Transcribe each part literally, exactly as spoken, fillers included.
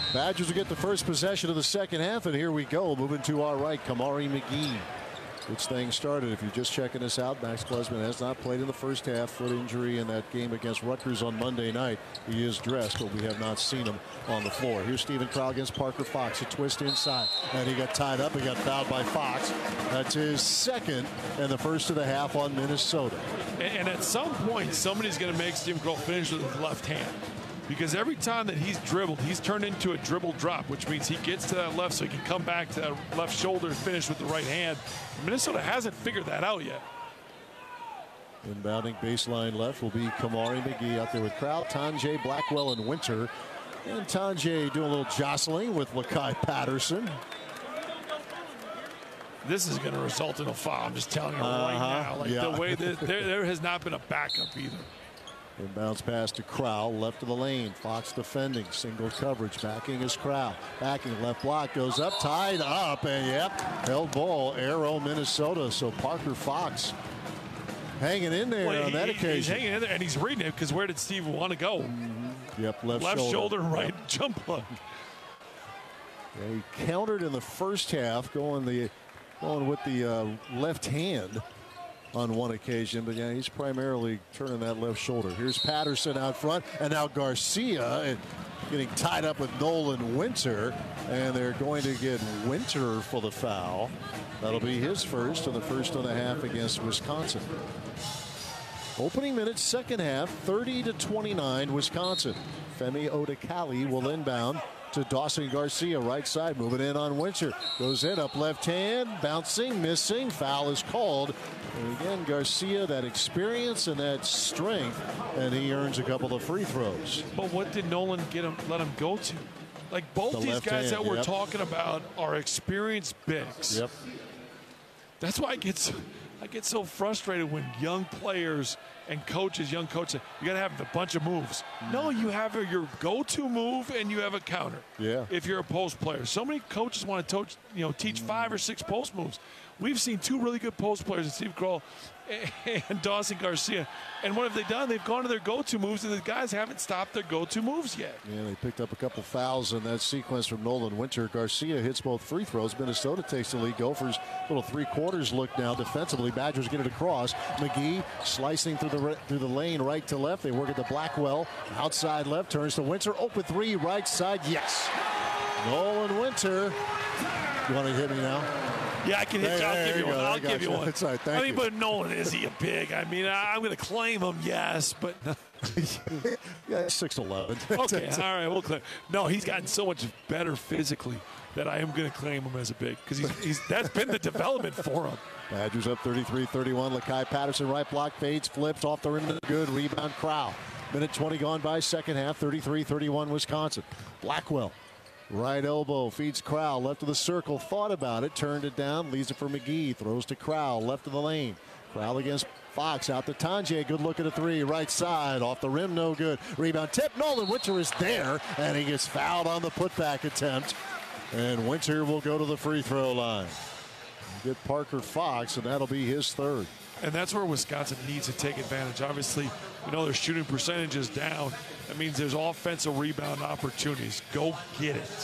Badgers will get the first possession of the second half, and here we go. Moving to our right, Kamari McGee. Which thing started. If you're just checking this out, Max Klesman has not played in the first half. Foot injury in that game against Rutgers on Monday night. He is dressed, but we have not seen him on the floor. Here's Steven Crowl against Parker Fox. A twist inside, and he got tied up. He got fouled by Fox. That's his second and the first of the half on Minnesota. And at some point, somebody's going to make Steven Crowl finish with his left hand. Because every time that he's dribbled, he's turned into a dribble drop, which means he gets to that left so he can come back to that left shoulder and finish with the right hand. Minnesota hasn't figured that out yet. Inbounding baseline left will be Kamari McGee out there with Crowl, Tonje, Blackwell, and Winter. And Tonje doing a little jostling with Lakai Patterson. This is going to result in a foul. I'm just telling you uh-huh. right now. Like yeah. the way that there, there has not been a backup either. Inbounds pass to Crowl, left of the lane. Fox defending, single coverage, backing his Crowl. Backing left block, goes up, tied up, and yep, held ball, Arrow, Minnesota. So Parker Fox hanging in there well, on he, that occasion. He's hanging in there, and he's reading it because where did Steve want to go? Mm-hmm. Yep, left, left shoulder. shoulder, right yep. jump hook. Yeah, he countered in the first half, going the going with the uh, left hand on one occasion, but yeah, he's primarily turning that left shoulder. Here's Patterson out front, and now Garcia and getting tied up with Nolan Winter, and they're going to get Winter for the foul. That'll be his first, and the first and a half against Wisconsin. Opening minutes, second half, thirty to twenty-nine, Wisconsin. Femi Odekali will inbound to Dawson Garcia, right side, moving in on Winter. Goes in, up left hand, bouncing, missing, foul is called. And again, Garcia, that experience and that strength, and he earns a couple of free throws. But what did Nolan get him, let him go to? Like both the these guys hand, that we're yep. talking about are experienced bigs. Yep. That's why I get so, I get so frustrated when young players and coaches, young coaches, you got to have a bunch of moves. No, you have a, your go-to move and you have a counter. Yeah. If you're a post player, so many coaches want to coach, you know, teach five or six post moves. We've seen two really good post players in Steve Crowl and Dawson Garcia. And what have they done? They've gone to their go-to moves, and the guys haven't stopped their go-to moves yet. Yeah, they picked up a couple fouls in that sequence from Nolan Winter. Garcia hits both free throws. Minnesota takes the lead. Gophers little three-quarters look now defensively. Badgers get it across. McGee slicing through the through the lane right to left. They work at the Blackwell. Outside left, turns to Winter. Open three, right side. Yes. Nolan Winter. You want to hit me now? Yeah, I can hit hey, you. I'll hey, give you, you one. I'll give you, you one. That's right. Thank I mean, you. but Nolan, is he a big? I mean, I, I'm going to claim him, yes, but. Yeah, six eleven. Okay, all right, we'll claim. No, he's gotten so much better physically that I am going to claim him as a big because he's, he's that's been the development for him. Badgers up thirty-three thirty-one. Lakai Patterson, right block, fades, flips off the rim. Good rebound. Crowl. Minute twenty gone by, second half, thirty-three thirty-one, Wisconsin. Blackwell. Right elbow, feeds Crowl, left of the circle, thought about it, turned it down, leaves it for McGee, throws to Crowl, left of the lane. Crowl against Fox, out to Tonje, good look at a three, right side, off the rim, no good. Rebound tip, Nolan Winter is there, and he gets fouled on the putback attempt. And Winter will go to the free throw line. Get Parker Fox, and that'll be his third. And that's where Wisconsin needs to take advantage. Obviously, you know, their shooting percentage is down. That means there's offensive rebound opportunities. Go get it.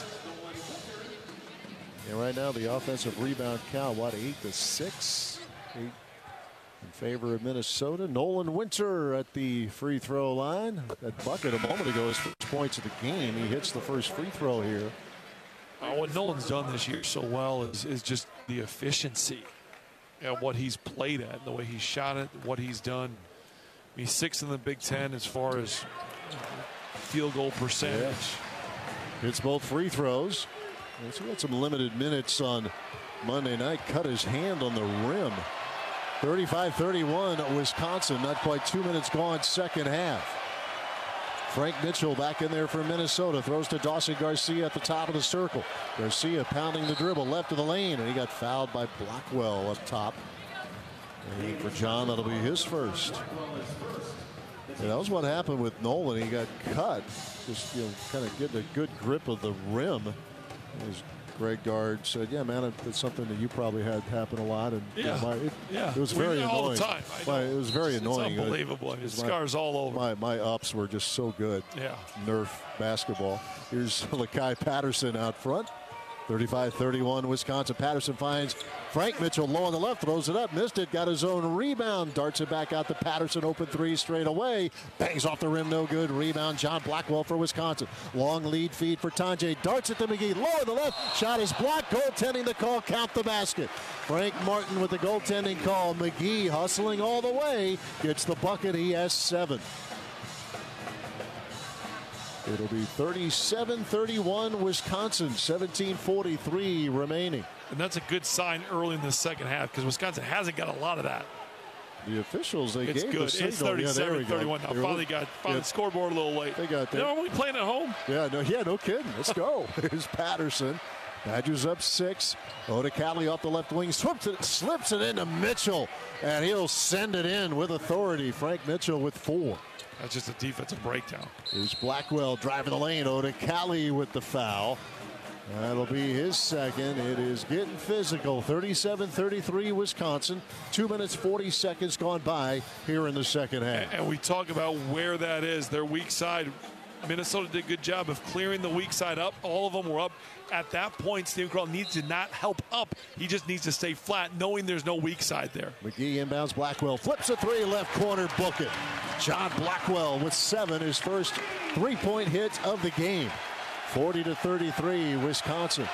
And right now, the offensive rebound count, what, eight to six? Eight in favor of Minnesota. Nolan Winter at the free throw line. That bucket a moment ago, his first points of the game. He hits the first free throw here. Uh, what Nolan's done this year so well is, is just the efficiency and what he's played at, the way he shot it, what he's done. He's sixth in the Big Ten as far as field goal percentage. Yeah. Hits both free throws. So he had some limited minutes on Monday night. Cut his hand on the rim. thirty-five thirty-one, Wisconsin. Not quite two minutes gone, second half. Frank Mitchell back in there for Minnesota. Throws to Dawson Garcia at the top of the circle. Garcia pounding the dribble left of the lane, and he got fouled by Blackwell up top. And for John, that'll be his first. And that was what happened with Nolan. He got cut, just you know, kind of getting a good grip of the rim. He was Greg Gard said, yeah, man, it's something that you probably had happen a lot. And yeah, my, it, yeah. it was we very do it annoying. all the time. My, it was very it's, annoying. It's unbelievable. It, His scars my, all over. My, my ups were just so good. Yeah. Nerf basketball. Here's Lakai Patterson out front. thirty-five thirty-one Wisconsin. Patterson finds Frank Mitchell low on the left, throws it up, missed it, got his own rebound, darts it back out to Patterson, open three straight away, bangs off the rim, no good, rebound, John Blackwell for Wisconsin. Long lead feed for Tanjay, darts it to McGee, low on the left, shot is blocked, goaltending the call, count the basket. Frank Martin with the goaltending call, McGee hustling all the way, gets the bucket, he has seven. It'll be thirty-seven thirty-one Wisconsin, seventeen forty-three remaining. And that's a good sign early in the second half because Wisconsin hasn't got a lot of that. The officials, they it's gave good. the signal. It's thirty-seven thirty-one yeah, now. Finally got finally yeah. scoreboard a little late. They got that. You know, are we playing at home? Yeah, no, yeah, no kidding. Let's go. Here's Patterson. Badgers up six. Oda Catley off the left wing, slips it, slips it into Mitchell, and he'll send it in with authority. Frank Mitchell with four. That's just a defensive breakdown. Here's Blackwell driving the lane. Oda Catley with the foul. That'll be his second. It is getting physical. thirty-seven thirty-three Wisconsin. Two minutes, forty seconds gone by here in the second half. And, and we talk about where that is. Their weak side. Minnesota did a good job of clearing the weak side up. All of them were up. At that point, Steven Carl needs to not help up. He just needs to stay flat, knowing there's no weak side there. McGee inbounds. Blackwell flips a three, left corner, book it. John Blackwell with seven, his first three-point hit of the game. forty to thirty-three, Wisconsin.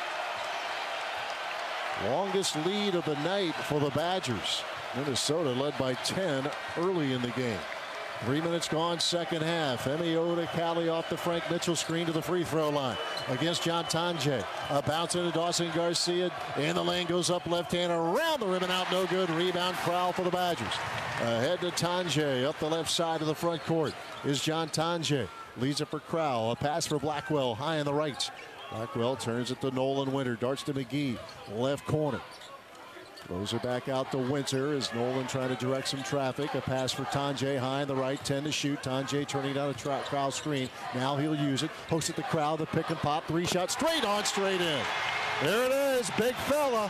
Longest lead of the night for the Badgers. Minnesota led by ten early in the game. Three minutes gone, second half. Emi Oda Catley off the Frank Mitchell screen to the free throw line against John Tanjay. A bounce into Dawson Garcia. In the lane, goes up left hand, around the rim and out, no good. Rebound, Crowell for the Badgers. Ahead to Tanjay, up the left side of the front court is John Tanjay. Leads it for Crowell. A pass for Blackwell, high on the right. Blackwell turns it to Nolan Winter. Darts to McGee, left corner. Throws it back out to Winter as Nolan trying to direct some traffic. A pass for Tanjay, high on the right, ten to shoot. Tanjay turning down a tra- Crowell screen. Now he'll use it. Hooks it to Crowell, the pick and pop. Three shots straight on, straight in. There it is, big fella.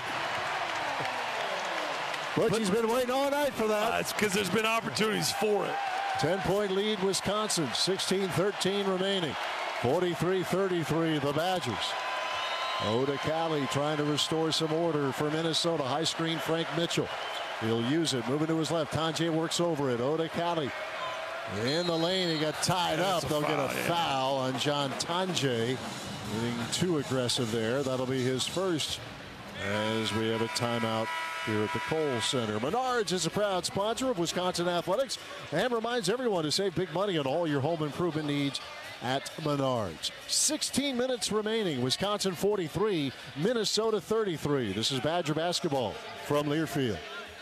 Butchie's been waiting all night for that. Uh, it's because there's been opportunities for it. ten-point lead, Wisconsin. sixteen thirteen remaining. forty-three thirty-three, the Badgers. Oda Catley trying to restore some order for Minnesota. High screen, Frank Mitchell. He'll use it. Moving to his left. Tanjay works over it. Oda Catley in the lane. He got tied yeah, up. They'll foul, get a yeah. foul on John Tanjay. Getting too aggressive there. That'll be his first as we have a timeout here at the Kohl Center. Menards is a proud sponsor of Wisconsin Athletics and reminds everyone to save big money on all your home improvement needs at Menards. sixteen minutes remaining. Wisconsin forty-three, Minnesota thirty-three. This is Badger basketball from Learfield.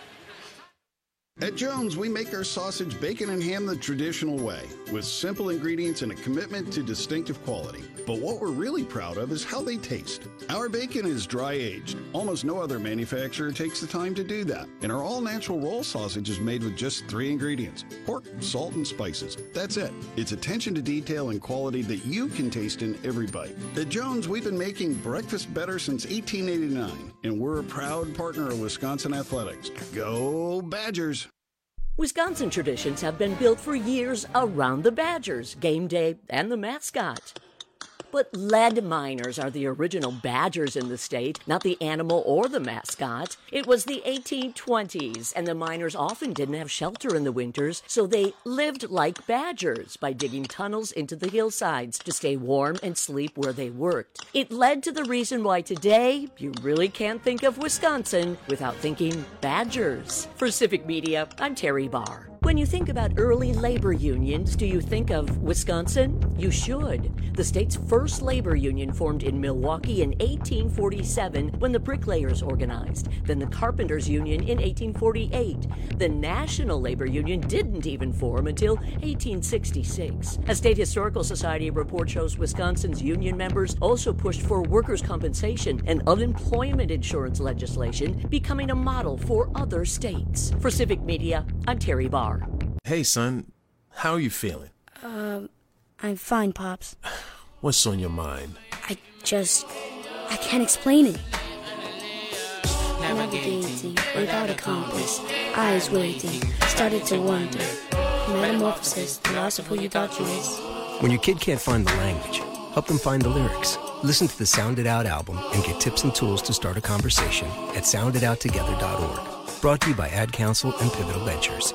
At Jones, we make our sausage, bacon, and ham the traditional way, with simple ingredients and a commitment to distinctive quality. But what we're really proud of is how they taste. Our bacon is dry-aged. Almost no other manufacturer takes the time to do that. And our all-natural roll sausage is made with just three ingredients: pork, salt, and spices. That's it. It's attention to detail and quality that you can taste in every bite. At Jones, we've been making breakfast better since eighteen eighty-nine, and we're a proud partner of Wisconsin Athletics. Go Badgers! Wisconsin traditions have been built for years around the Badgers, game day, and the mascot. But lead miners are the original Badgers in the state, not the animal or the mascot. It was the eighteen twenties, and the miners often didn't have shelter in the winters, so they lived like Badgers by digging tunnels into the hillsides to stay warm and sleep where they worked. It led to the reason why today you really can't think of Wisconsin without thinking Badgers. For Civic Media, I'm Terry Barr. When you think about early labor unions, do you think of Wisconsin? You should. The state's first labor union formed in Milwaukee in eighteen forty-seven when the bricklayers organized, then the carpenters union in eighteen forty-eight. The National Labor Union didn't even form until eighteen sixty-six. A State Historical Society report shows Wisconsin's union members also pushed for workers' compensation and unemployment insurance legislation, becoming a model for other states. For Civic Media, I'm Terry Barr. Hey, son. How are you feeling? Um, I'm fine, Pops. What's on your mind? I just... I can't explain it. Navigating without a compass, eyes waiting, started to wonder. Metamorphosis, the loss of who you thought you was. When your kid can't find the language, help them find the lyrics. Listen to the Sound It Out album and get tips and tools to start a conversation at sound it out together dot org. Brought to you by Ad Council and Pivotal Ventures.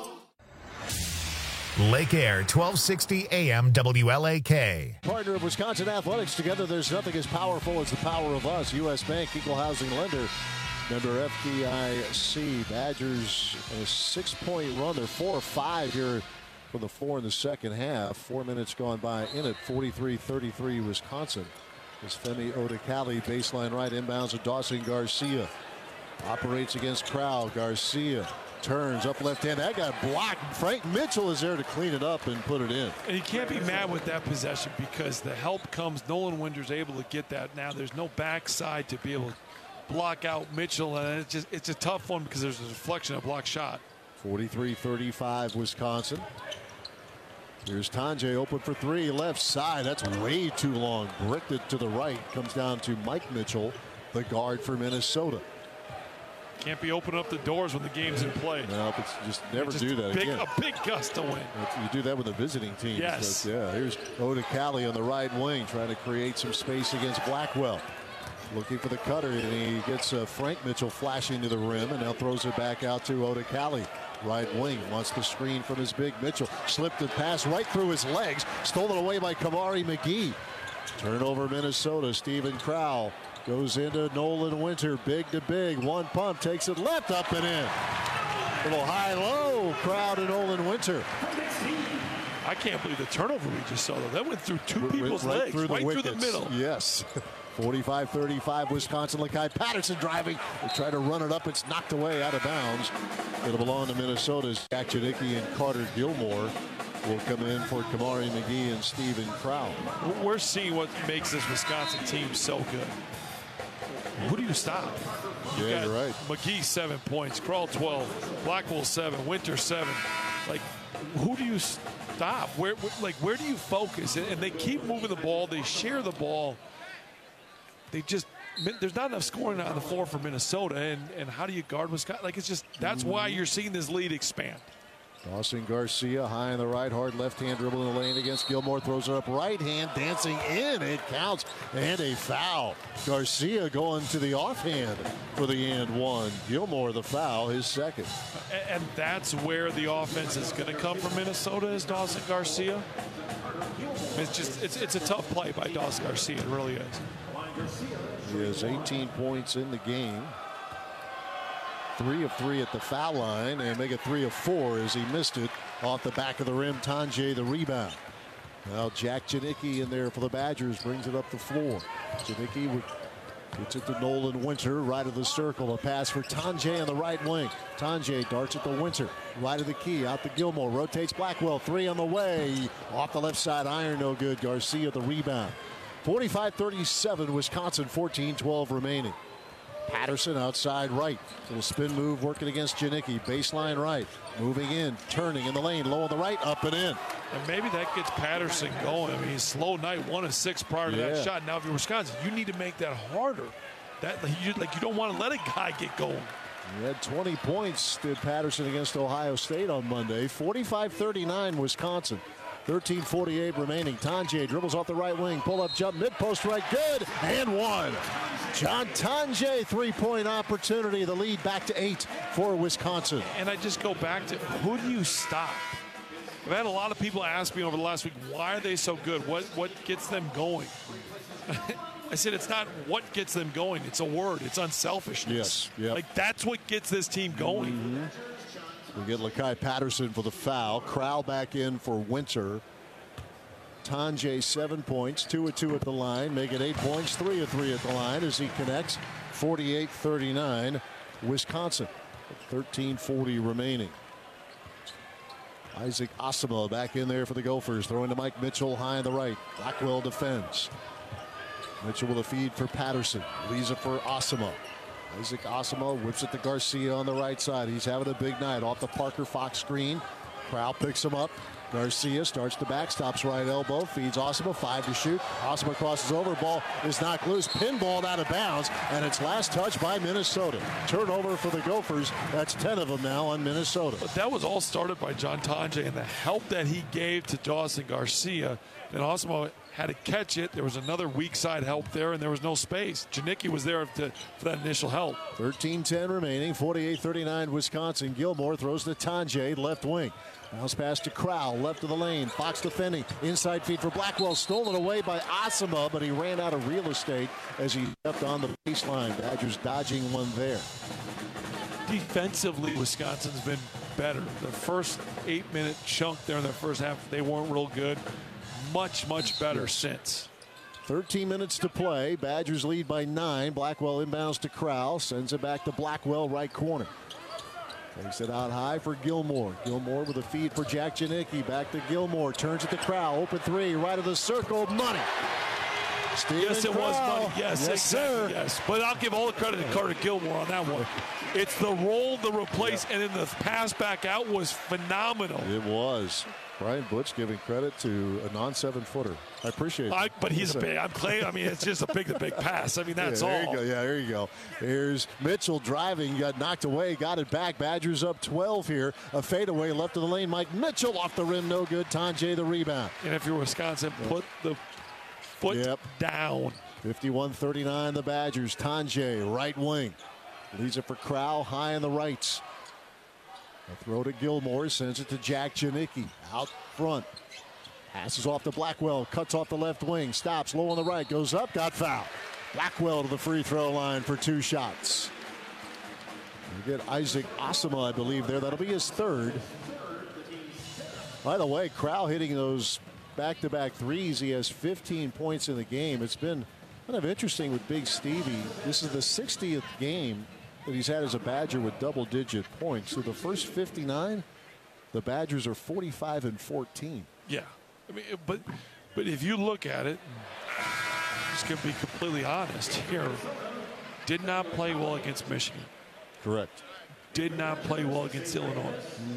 Lake Air, twelve sixty A M W L A K. Partner of Wisconsin Athletics. Together, there's nothing as powerful as the power of us. U S Bank, equal housing lender. Member F D I C. Badgers a six-point run. They're four or five here for the four in the second half. Four minutes gone by in it. forty-three thirty-three Wisconsin. As Femi Odekali, baseline right, inbounds to Dawson Garcia. Operates against Crowell. Garcia turns up left hand. That got blocked. Frank Mitchell is there to clean it up and put it in. And you can't be mad with that possession because the help comes. Nolan Winter's able to get that now. There's no backside to be able to block out Mitchell, and it's just it's a tough one because there's a deflection, a block shot. forty-three thirty-five Wisconsin. Here's Tanjay open for three, left side. That's way too long. Bricked it to the right. Comes down to Mike Mitchell, the guard for Minnesota. Can't be opening up the doors when the game's in play. No, it's just never just do that big, again. A big gust to win. You do that with a visiting team. Yes. But yeah, here's Odekali on the right wing trying to create some space against Blackwell. Looking for the cutter, and he gets uh, Frank Mitchell flashing to the rim, and now throws it back out to Odekali. Right wing wants the screen from his big Mitchell. Slipped the pass right through his legs. Stolen away by Kamari McGee. Turnover Minnesota. Stephen Crowell goes into Nolan Winter. Big to big. One pump. Takes it left, up and in. Little high-low crowd to Nolan Winter. I can't believe the turnover we just saw, though. That went through two people's right legs, through the right wickets. through the middle. Yes. forty-five thirty-five Wisconsin. Lakai Patterson driving. They try to run it up. It's knocked away out of bounds. It'll belong to Minnesota's Jack Janicki and Carter Gilmore will come in for Kamari McGee and Stephen Crowell. We're seeing what makes this Wisconsin team so good. Who do you stop? You yeah, got you're right. McGee seven points, Crowell twelve, Blackwell seven, Winter seven. Like, who do you stop? Where, like, where do you focus? And, and they keep moving the ball. They share the ball. They just there's not enough scoring on the floor for Minnesota, and and how do you guard Wisconsin? Like, it's just that's why you're seeing this lead expand. Dawson Garcia high on the right, hard left hand dribble in the lane against Gilmore, throws it up right hand, dancing in, it counts, and a foul. Garcia going to the offhand for the and one. Gilmore the foul, his second. And, and that's where the offense is going to come from Minnesota, is Dawson Garcia. It's just it's it's a tough play by Dawson Garcia, it really is. He has eighteen points in the game. Three of three at the foul line, and make it three of four as he missed it off the back of the rim. Tanjay the rebound. Now Jack Janicki in there for the Badgers brings it up the floor. Janicki gets it to Nolan Winter, right of the circle. A pass for Tanjay on the right wing. Tanjay darts at the Winter, right of the key, out to Gilmore, rotates Blackwell, three on the way. Off the left side iron, no good. Garcia the rebound. forty-five thirty-seven, Wisconsin, fourteen twelve remaining. Patterson outside right. Little spin move working against Janicki. Baseline right. Moving in, turning in the lane, low on the right, up and in. And maybe that gets Patterson going. I mean, he's slow night, one of six prior to yeah. that shot. Now, if you're Wisconsin, you need to make that harder. That like you, like you don't want to let a guy get going. He had twenty points, did Patterson against Ohio State on Monday. forty-five thirty-nine, Wisconsin. thirteen forty-eight remaining. Tanjay dribbles off the right wing. Pull up jump. Mid post right. Good. And one. John Tanjay three-point opportunity. The lead back to eight for Wisconsin. And I just go back to who do you stop? I've had a lot of people ask me over the last week, why are they so good? What what gets them going? I said it's not what gets them going. It's a word. It's unselfishness. Yes. Yep. Like that's what gets this team going. Mm-hmm. We get Lakai Patterson for the foul. Crowell back in for Winter. Tanjay seven points, two of two at the line, make it eight points, three of three at the line as he connects. forty-eight thirty-nine, Wisconsin. thirteen forty remaining. Isaac Asama back in there for the Gophers, throwing to Mike Mitchell high on the right. Blackwell defends. Mitchell with a feed for Patterson. Leaves it for Asama. Isaac Asama whips it to Garcia on the right side. He's having a big night off the Parker Fox screen. Crowell picks him up. Garcia starts the back, stops right elbow, feeds Osama, five to shoot. Osama crosses over, ball is knocked loose, pinballed out of bounds, and it's last touch by Minnesota. Turnover for the Gophers. That's ten of them now on Minnesota. But that was all started by John Tonje and the help that he gave to Dawson Garcia. And Osama had to catch it. There was another weak side help there, and there was no space. Janicki was there to, for that initial help. thirteen ten remaining, forty-eight thirty-nine Wisconsin. Gilmore throws to Tonje, left wing. Bounce pass to Crowell, left of the lane. Fox defending. Inside feed for Blackwell. Stolen away by Osama, but he ran out of real estate as he stepped on the baseline. Badgers dodging one there. Defensively, Wisconsin's been better. The first eight-minute chunk there in the first half, they weren't real good. Much, much better yes. since. thirteen minutes to play. Badgers lead by nine. Blackwell inbounds to Crowell. Sends it back to Blackwell, right corner. Takes it out high for Gilmore. Gilmore with a feed for Jack Janicki. Back to Gilmore. Turns it to Crowell. Open three. Right of the circle. Money. Steven yes, it Crowell. was money. Yes, yes exactly. Sir. Yes. But I'll give all the credit to Carter Gilmore on that one. It's the roll, the replace, yeah. and then the pass back out was phenomenal. It was. Brian Butch giving credit to a non-seven footer. I appreciate it. I, but he's a big. I'm playing. I mean, it's just a big, the big pass. I mean, that's yeah, there all. You go. Yeah, there you go. Here's Mitchell driving, got knocked away, got it back. Badgers up twelve here. A fadeaway left of the lane. Mike Mitchell off the rim, no good. Tonje the rebound. And if you're Wisconsin, yep. put the foot yep. down. fifty-one thirty-nine the Badgers. Tonje, right wing. Leads it for Crowell, high on the rights. A throw to Gilmore, sends it to Jack Janicki. Out front. Passes off to Blackwell, cuts off the left wing, stops low on the right, goes up, got fouled. Blackwell to the free throw line for two shots. We get Isaac Osama, I believe, there. That'll be his third. By the way, Crowell hitting those back-to-back threes. He has fifteen points in the game. It's been kind of interesting with Big Stevie. This is the sixtieth game that he's had as a Badger with double-digit points. So the first fifty-nine, the Badgers are forty-five and fourteen. Yeah, I mean, but but if you look at it, just gonna be completely honest here. Did not play well against Michigan. Correct. Did not play well against Illinois.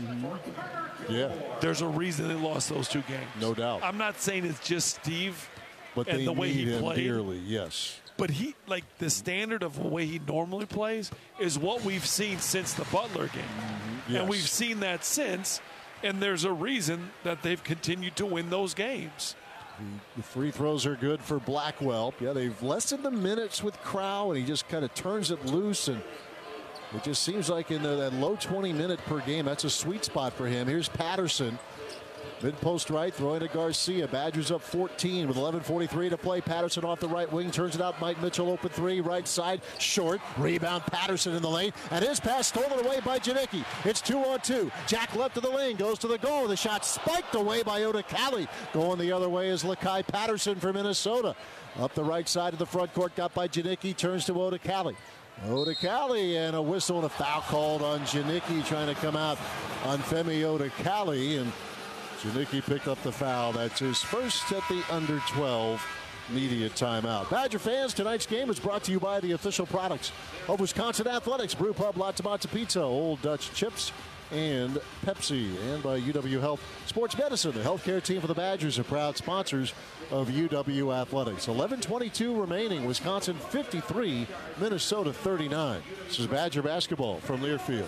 Mm-hmm. Yeah. There's a reason they lost those two games. No doubt. I'm not saying it's just Steve, but and they the way need he him played. Dearly, yes. But he, like the standard of the way he normally plays, is what we've seen since the Butler game, mm-hmm. yes. and we've seen that since. And there's a reason that they've continued to win those games. The free throws are good for Blackwell. Yeah, they've lessened the minutes with Crowell, and he just kind of turns it loose, and it just seems like in the, that low twenty minute per game, that's a sweet spot for him. Here's Patterson. Mid-post right, throwing to Garcia. Badgers up fourteen with eleven forty-three to play. Patterson off the right wing, turns it out. Mike Mitchell open three, right side, short. Rebound, Patterson in the lane. And his pass stolen away by Janicki. It's two on two. Jack left of the lane, goes to the goal. The shot spiked away by Oda Cali. Going the other way is Lakai Patterson for Minnesota. Up the right side of the front court, got by Janicki, turns to Oda Cali. Oda Cali, and a whistle and a foul called on Janicki, trying to come out on Femi Oda Cali, and Janicki picked up the foul. That's his first at the under twelve media timeout. Badger fans, tonight's game is brought to you by the official products of Wisconsin Athletics, Brew Pub, Lots of Matzo Pizza, Old Dutch Chips, and Pepsi, and by U W Health Sports Medicine. The healthcare team for the Badgers are proud sponsors of U W Athletics. eleven twenty-two remaining. Wisconsin fifty-three, Minnesota thirty-nine. This is Badger basketball from Learfield.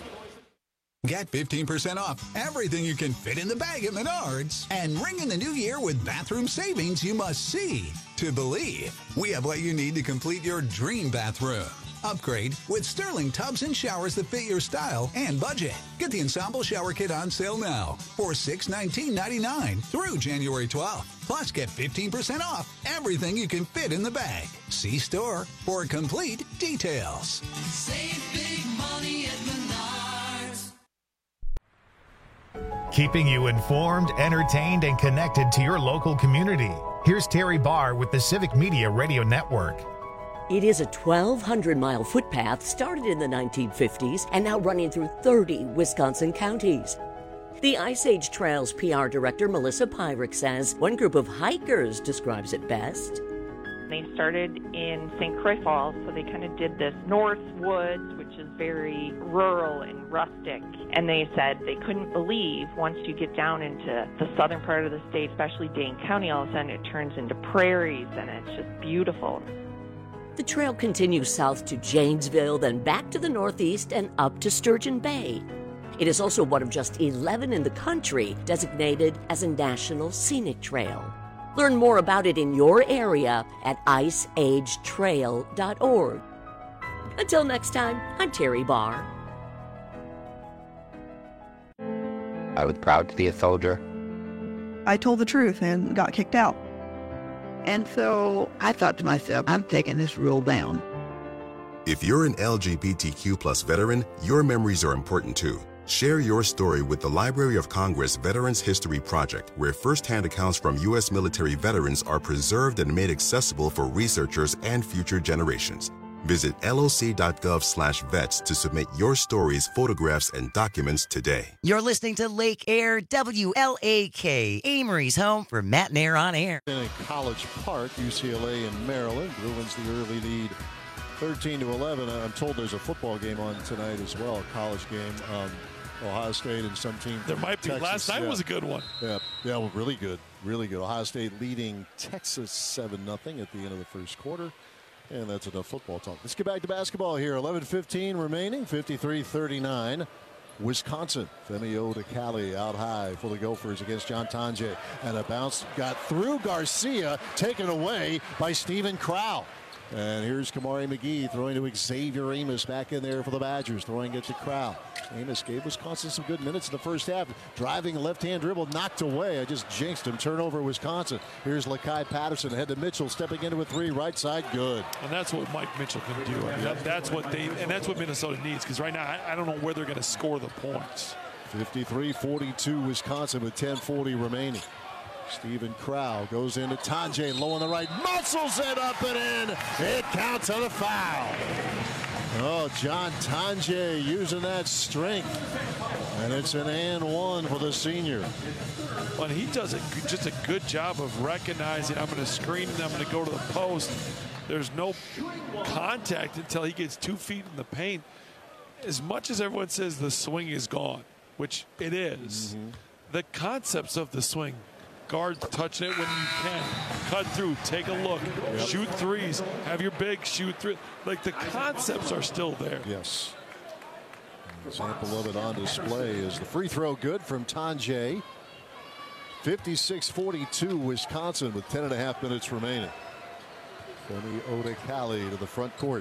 Get fifteen percent off everything you can fit in the bag at Menards. And ring in the new year with bathroom savings you must see to believe. We have what you need to complete your dream bathroom. Upgrade with Sterling tubs and showers that fit your style and budget. Get the Ensemble Shower Kit on sale now for six nineteen ninety-nine through January twelfth. Plus, get fifteen percent off everything you can fit in the bag. See store for complete details. Save big money at Menards. Keeping you informed, entertained, and connected to your local community. Here's Terry Barr with the Civic Media Radio Network. It is a twelve hundred mile footpath started in the nineteen fifties and now running through thirty Wisconsin counties. The Ice Age Trails P R director Melissa Pyrick says one group of hikers describes it best. They started in Saint Croix Falls, so they kind of did this North Woods, which is very rural and rustic. And they said they couldn't believe once you get down into the southern part of the state, especially Dane County, all of a sudden it turns into prairies, and it's just beautiful. The trail continues south to Janesville, then back to the northeast and up to Sturgeon Bay. It is also one of just eleven in the country designated as a National Scenic Trail. Learn more about it in your area at ice age trail dot org. Until next time, I'm Terry Barr. I was proud to be a soldier. I told the truth and got kicked out. And so I thought to myself, I'm taking this rule down. If you're an L G B T Q plus veteran, your memories are important too. Share your story with the Library of Congress Veterans History Project, where firsthand accounts from U S military veterans are preserved and made accessible for researchers and future generations. Visit L O C dot gov slash vets to submit your stories, photographs, and documents today. You're listening to Lake Air W L A K, Amory's home for Matt and Air on Air. In College Park, U C L A in Maryland. Bruins the early lead, thirteen to eleven. I'm told there's a football game on tonight as well, a college game. Um, Ohio State and some team. There might be. Texas. Last night yeah. was a good one. Yeah, yeah, well, really good, really good. Ohio State leading Texas seven nothing at the end of the first quarter. And that's enough football talk. Let's get back to basketball here. eleven fifteen remaining, fifty-three thirty-nine. Wisconsin. Femi Odekale out high for the Gophers against John Tonje. And a bounce got through Garcia, taken away by Stephen Crow. And here's Kamari McGee throwing to Xavier Amos back in there for the Badgers, throwing it to Crow. Amos gave Wisconsin some good minutes in the first half. Driving a left-hand dribble, knocked away. I just jinxed him. Turnover, Wisconsin. Here's Lakai Patterson ahead to Mitchell, stepping into a three, right side, good. And that's what Mike Mitchell can do. I mean, that, that's what they, and that's what Minnesota needs, because right now I, I don't know where they're going to score the points. fifty-three forty-two Wisconsin with ten forty remaining. Stephen Crow goes into Tonje, low on the right, muscles it up and in. It counts on a foul. Oh, John Tonje using that strength. And it's an and one for the senior. Well, he does a, just a good job of recognizing I'm going to screen and I'm going to go to the post. There's no contact until he gets two feet in the paint. As much as everyone says the swing is gone, which it is, mm-hmm. the concepts of the swing, guard touching it when you can, cut through, take a look, yep. shoot threes, have your big shoot three. Like the concepts are still there. Yes. An example of it on display is the free throw good from Tonje. fifty-six forty-two Wisconsin with ten and a half minutes remaining. Femi Odekale to the front court.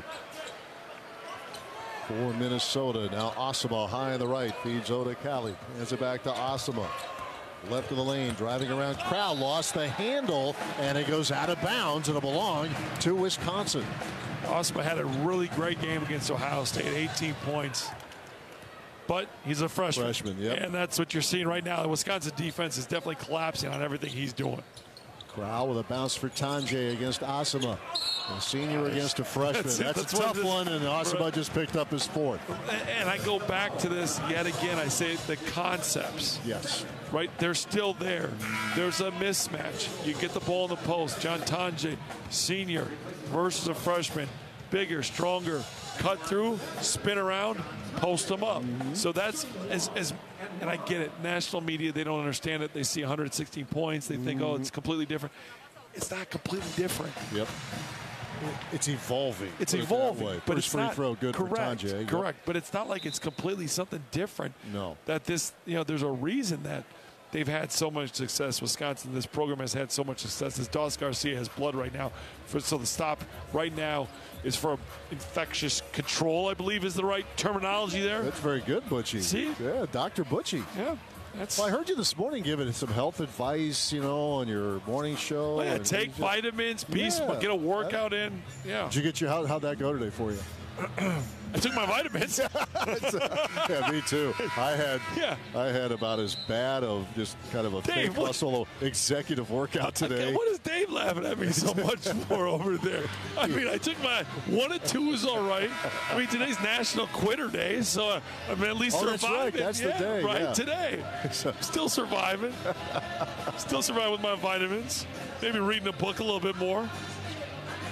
For Minnesota. Now Osama high on the right, feeds Odekale. Hands it back to Osama. Left of the lane, driving around. Crow lost the handle, and it goes out of bounds. It'll belong to Wisconsin. Osama had a really great game against Ohio State, eighteen points. But he's a freshman. Freshman, yep. And that's what you're seeing right now. The Wisconsin defense is definitely collapsing on everything he's doing. Crow with a bounce for Tonje against Osama. A senior against a freshman. That's, that's, that's a tough one, and Osama right. just picked up his fourth. And I go back to this yet again. I say the concepts. Yes. Right? They're still there. There's a mismatch. You get the ball in the post. John Tonje, senior versus a freshman. Bigger, stronger, cut through, spin around, post them up. Mm-hmm. So that's as, as, and I get it. National media, they don't understand it. They see one hundred sixteen points. They think, mm-hmm. oh, it's completely different. It's not completely different. Yep. It's evolving. It's evolving, it but First it's free not throw good correct. for Tonje. Correct, but it's not like it's completely something different. No. That this, you know, there's a reason that they've had so much success. Wisconsin, this program has had so much success. This Dawes Garcia has blood right now. For, so the stop right now is for infectious control, I believe is the right terminology there. That's very good, Butchie. See? Yeah, Doctor Butchie. Yeah. That's well, I heard you this morning giving some health advice, you know, on your morning show. Oh, yeah, take just, vitamins, peace, yeah, get a workout that, in. Yeah. Did you get you how how'd that go today for you? I took my vitamins. Yeah, me too. I had yeah. I had about as bad of just kind of a Dave, fake muscle executive workout today. What is Dave laughing at me so much for over there? I mean, I took my one and two is all right. I mean, today's National Quitter Day, so uh, I mean, at least oh, surviving. That's, right. that's yeah, the day. Right yeah. today. Still surviving. Still surviving with my vitamins. Maybe reading a book a little bit more.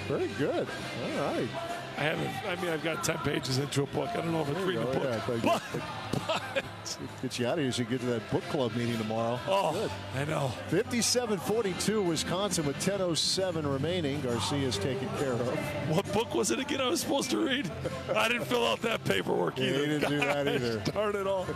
Very good. All right. I haven't. I mean, I've got ten pages into a book. I don't know if it's reading a book. Yeah, but, but, but get you out of here so you get to that book club meeting tomorrow. Oh, good. I know. fifty-seven forty-two Wisconsin with ten oh seven remaining. Garcia's taken care of. What book was it again I was supposed to read? I didn't fill out that paperwork yeah, either. He didn't do that either. Darn it all.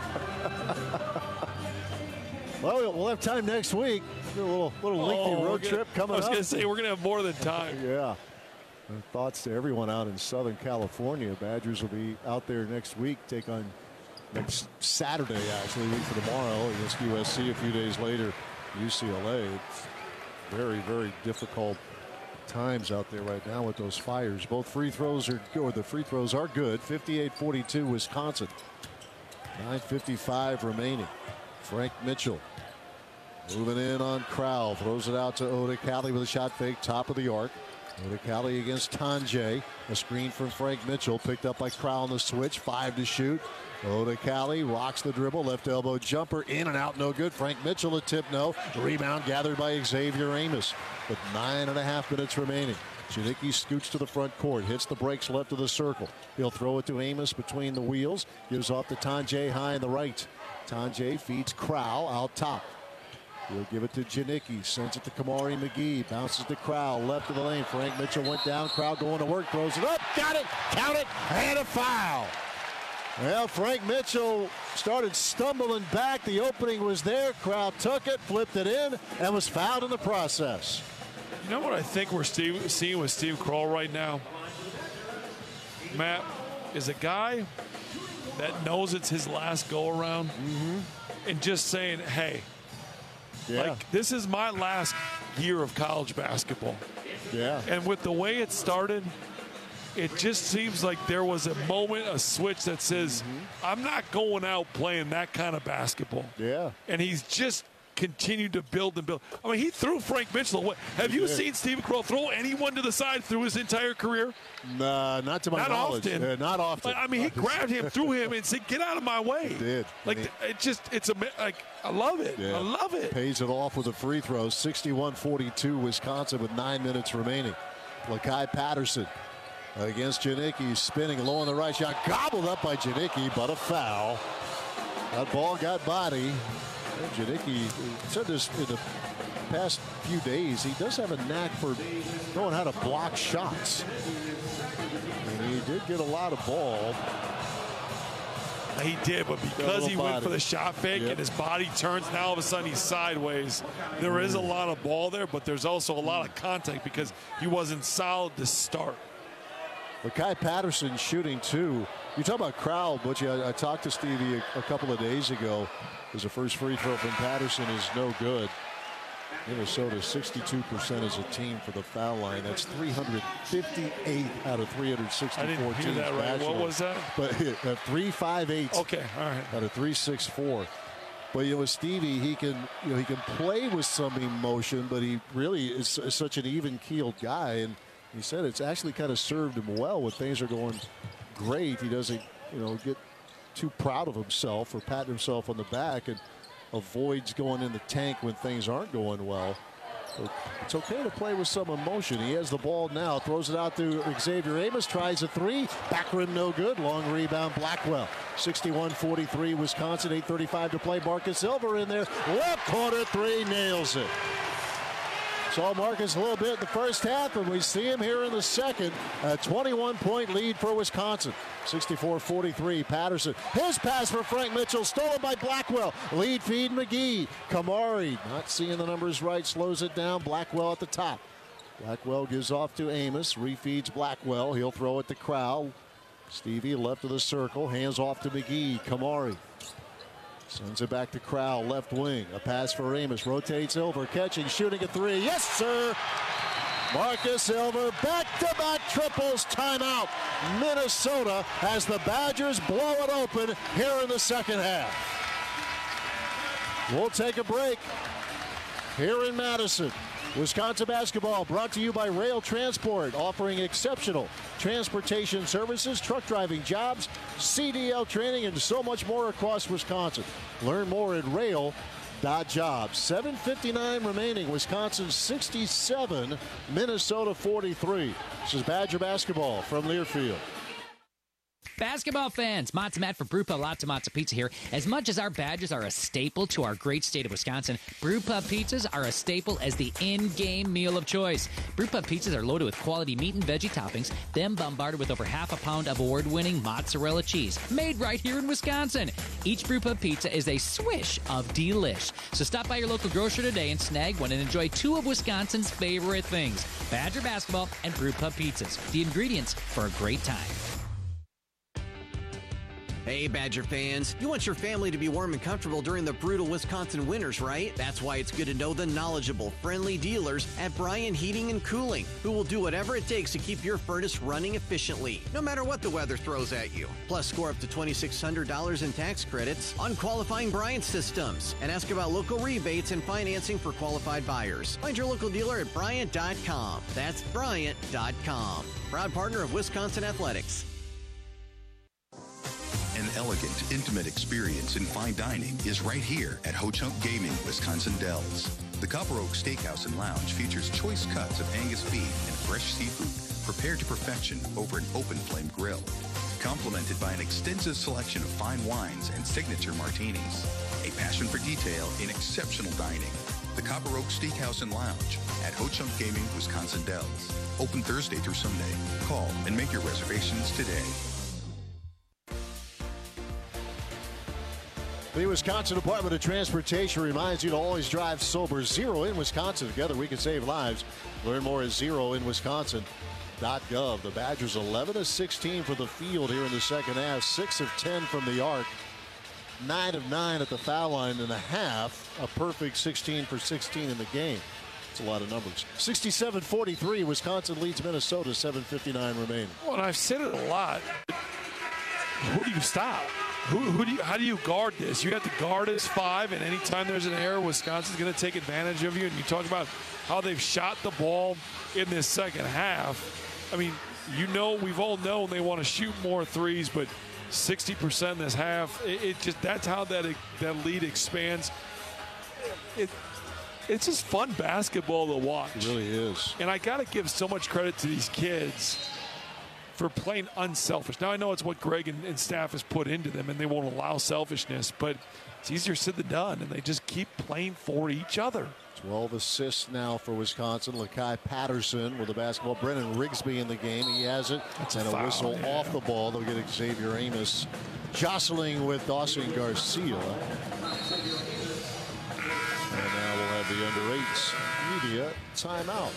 Well, we'll have time next week. A little, little lengthy oh, road gonna, trip coming up. I was going to say, we're going to have more than time. Yeah. And thoughts to everyone out in Southern California. Badgers will be out there next week, take on next Saturday, actually, a week for tomorrow against U S C. A few days later, U C L A. It's very, very difficult times out there right now with those fires. Both free throws are good. The free throws are good. fifty-eight forty-two Wisconsin. nine fifty-five remaining. Frank Mitchell moving in on Crowell. Throws it out to Oda Cali with a shot fake, top of the arc. Oda Cali against Tanjay. A screen from Frank Mitchell, picked up by Crowell on the switch. Five to shoot. Oda Cali rocks the dribble. Left elbow jumper. In and out, no good. Frank Mitchell a tip, no. Rebound gathered by Xavier Amos. With nine and a half minutes remaining. Janicki scoots to the front court. Hits the brakes left of the circle. He'll throw it to Amos between the wheels. Gives off to Tanjay high on the right. Tanjay feeds Crowell out top. He'll give it to Janicki. Sends it to Kamari McGee. Bounces to Crowell. Left of the lane. Frank Mitchell went down. Crowell going to work. Throws it up. Got it. Count it. And a foul. Well, Frank Mitchell started stumbling back. The opening was there. Crowell took it, flipped it in, and was fouled in the process. You know what I think we're Steve, seeing with Steve Kroll right now? Matt is a guy that knows it's his last go-around mm-hmm. and just saying, hey, yeah. like, this is my last year of college basketball. Yeah. And with the way it started, it just seems like there was a moment, a switch that says, mm-hmm. I'm not going out playing that kind of basketball. Yeah. And he's just continued to build and build. I mean, he threw Frank Mitchell away. Have you seen Steve Kroll throw anyone to the side through his entire career? Nah, not to my not knowledge. Often. Uh, not often. I mean, he grabbed him, threw him, and said, "Get out of my way." He did. Like, he, it just, it's a, like, I love it. Yeah. I love it. Pays it off with a free throw. sixty-one forty-two Wisconsin with nine minutes remaining. Lakai Patterson against Janicki, spinning low on the right shot, gobbled up by Janicki, but a foul. That ball got body. Janicki said this in the past few days. He does have a knack for knowing how to block shots. And he did get a lot of ball. He did, but because he body. went for the shot fake yep. and his body turns, now all of a sudden he's sideways. There is a lot of ball there, but there's also a lot of contact because he wasn't solid to start. Lakai Patterson shooting two. You talk about Crowell, Butchie. I, I talked to Stevie a, a couple of days ago. Because the first free throw from Patterson is no good. Minnesota sixty-two percent as a team for the foul line. That's three hundred fifty-eight out of three hundred sixty-four I didn't hear teams. that right. National. What was that? But uh, three five eight. Okay, all right. Out of three six four. But you know, with Stevie, he can you know he can play with some emotion, but he really is, is such an even-keeled guy. And he said it's actually kind of served him well when things are going great. He doesn't you know get too proud of himself or patting himself on the back and avoids going in the tank when things aren't going well. But it's okay to play with some emotion. He has the ball now, throws it out to Xavier Amos, tries a three, back rim no good, long rebound Blackwell. sixty-one forty-three Wisconsin, eight thirty-five to play. Marcus Silver in there, left corner three, nails it. Saw Marcus a little bit in the first half, and we see him here in the second. A twenty-one point lead for Wisconsin. sixty-four forty-three, Patterson. His pass for Frank Mitchell, stolen by Blackwell. Lead feed McGee. Kamari, not seeing the numbers right, slows it down. Blackwell at the top. Blackwell gives off to Amos, refeeds Blackwell. He'll throw it to Crowell. Stevie left of the circle, hands off to McGee. Kamari sends it back to Crowell, left wing. A pass for Amos, rotates over, catching, shooting a three. Yes, sir! Marcus Silver, back-to-back triples, timeout. Minnesota as the Badgers blow it open here in the second half. We'll take a break here in Madison. Wisconsin basketball brought to you by Rail Transport, offering exceptional transportation services, truck driving jobs, C D L training, and so much more across Wisconsin. Learn more at rail dot job. seven fifty-nine remaining. Wisconsin sixty-seven, Minnesota forty-three. This is Badger basketball from Learfield. Basketball fans, Matza Matt for Brewpub Lots of Matza Pizza here. As much as our Badgers are a staple to our great state of Wisconsin, Brewpub pizzas are a staple as the in-game meal of choice. Brewpub pizzas are loaded with quality meat and veggie toppings, then bombarded with over half a pound of award-winning mozzarella cheese, made right here in Wisconsin. Each Brewpub pizza is a swish of delish. So stop by your local grocer today and snag one and enjoy two of Wisconsin's favorite things, Badger basketball and Brewpub pizzas, the ingredients for a great time. Hey, Badger fans, you want your family to be warm and comfortable during the brutal Wisconsin winters, right? That's why it's good to know the knowledgeable, friendly dealers at Bryan Heating and Cooling, who will do whatever it takes to keep your furnace running efficiently, no matter what the weather throws at you. Plus, score up to twenty-six hundred dollars in tax credits on qualifying Bryant systems, and ask about local rebates and financing for qualified buyers. Find your local dealer at Bryant dot com. That's Bryant dot com. Proud partner of Wisconsin Athletics. An elegant, intimate experience in fine dining is right here at Ho Chunk Gaming, Wisconsin Dells. The Copper Oak Steakhouse and Lounge features choice cuts of Angus beef and fresh seafood prepared to perfection over an open flame grill, complemented by an extensive selection of fine wines and signature martinis. A passion for detail in exceptional dining. The Copper Oak Steakhouse and Lounge at Ho Chunk Gaming, Wisconsin Dells. Open Thursday through Sunday. Call and make your reservations today. The Wisconsin Department of Transportation reminds you to always drive sober. Zero in Wisconsin. Together we can save lives. Learn more at zero in wisconsin dot gov. The Badgers eleven of sixteen for the field here in the second half. six of ten from the arc. nine of nine at the foul line and a half. A perfect sixteen for sixteen in the game. It's a lot of numbers. sixty-seven forty-three. Wisconsin leads Minnesota. seven fifty-nine remaining. Well, and I've said it a lot. Who do you stop? Who, who do you, how do you guard this? You have to guard as five, and anytime there's an error, Wisconsin's going to take advantage of you. And you talk about how they've shot the ball in this second half. I mean, you know, we've all known they want to shoot more threes, but sixty percent this half, it, it just that's how that that lead expands. It, it's just fun basketball to watch. It really is. And I got to give so much credit to these kids for playing unselfish. Now, I know it's what Greg and, and staff has put into them, and they won't allow selfishness, but it's easier said than done, and they just keep playing for each other. twelve assists now for Wisconsin. Lakai Patterson with the basketball. Brennan Rigsby in the game. He has it. That's and a, a foul, whistle yeah. off the ball. They'll get Xavier Amos jostling with Dawson Garcia. And now we'll have the under eights media timeout.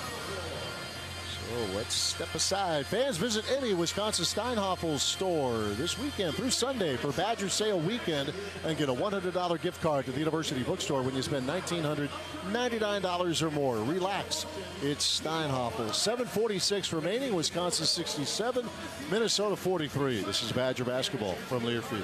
So let's step aside. Fans, visit any Wisconsin Steinhoffel store this weekend through Sunday for Badger Sale Weekend and get a one hundred dollar gift card to the University Bookstore when you spend one thousand nine hundred ninety-nine dollars or more. Relax. It's Steinhoffel. seven forty-six remaining. Wisconsin sixty-seven, Minnesota forty-three. This is Badger basketball from Learfield.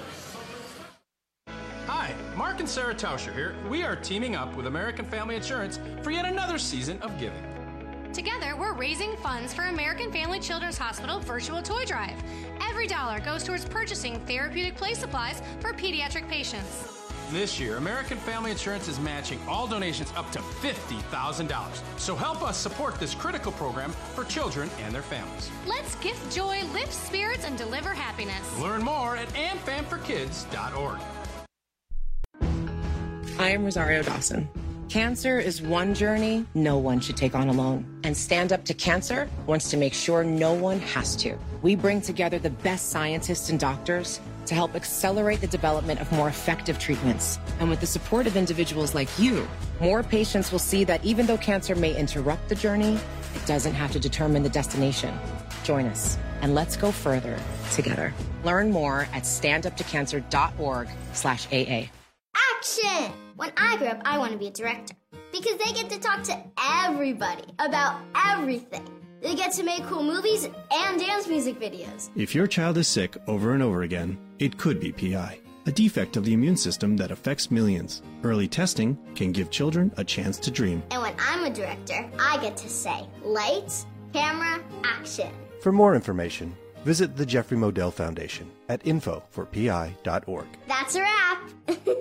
Hi, Mark and Sarah Tauscher here. We are teaming up with American Family Insurance for yet another season of giving. Together, we're raising funds for American Family Children's Hospital Virtual Toy Drive. Every dollar goes towards purchasing therapeutic play supplies for pediatric patients. This year, American Family Insurance is matching all donations up to fifty thousand dollars. So help us support this critical program for children and their families. Let's gift joy, lift spirits, and deliver happiness. Learn more at am fam for kids dot org. I am Rosario Dawson. Cancer is one journey no one should take on alone. And Stand Up to Cancer wants to make sure no one has to. We bring together the best scientists and doctors to help accelerate the development of more effective treatments. And with the support of individuals like you, more patients will see that even though cancer may interrupt the journey, it doesn't have to determine the destination. Join us and let's go further together. Learn more at stand up to cancer dot org slash A A. Action! When I grow up, I want to be a director because they get to talk to everybody about everything. They get to make cool movies and dance music videos. If your child is sick over and over again, it could be P I, a defect of the immune system that affects millions. Early testing can give children a chance to dream. And when I'm a director, I get to say, lights, camera, action. For more information, visit the Jeffrey Modell Foundation at info for P I dot org. That's a wrap.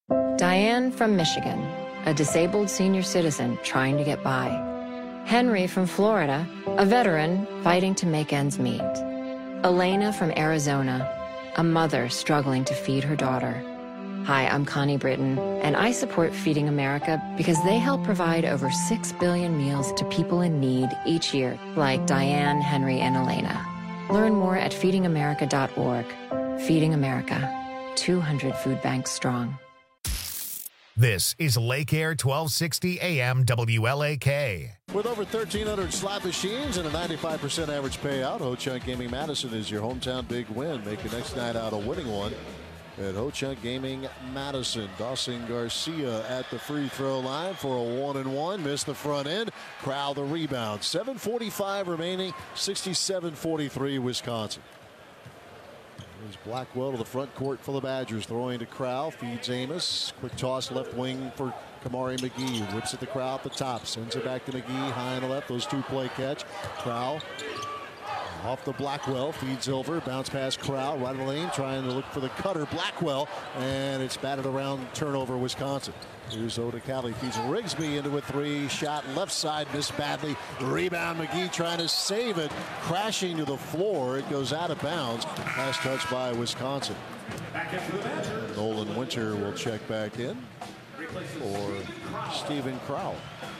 Diane from Michigan, a disabled senior citizen trying to get by. Henry from Florida, a veteran fighting to make ends meet. Elena from Arizona, a mother struggling to feed her daughter. Hi, I'm Connie Britton, and I support Feeding America because they help provide over six billion meals to people in need each year, like Diane, Henry, and Elena. Learn more at feeding america dot org. Feeding America, two hundred food banks strong. This is Lake Air twelve sixty A M W L A K. With over thirteen hundred slot machines and a ninety-five percent average payout, Ho-Chunk Gaming Madison is your hometown big win. Make the next night out a winning one at Ho-Chunk Gaming Madison. Dawson Garcia at the free throw line for a one and one. Missed the front end. Crowell the rebound. seven forty-five remaining. sixty-seven forty-three Wisconsin. There's Blackwell to the front court for the Badgers. Throwing to Crowell. Feeds Amos. Quick toss left wing for Kamari McGee. Whips at the Crowell at the top. Sends it back to McGee. High on the left. Those two play catch. Crowell off the Blackwell. Feeds over. Bounce pass Crowell. Right in the lane. Trying to look for the cutter. Blackwell. And it's batted around. Turnover Wisconsin. Here's Odekale. Feeds Rigsby into a three. Shot left side. Missed badly. Rebound. McGee trying to save it. Crashing to the floor. It goes out of bounds. Last touch by Wisconsin. Nolan Winter will check back in for Stephen Crowell.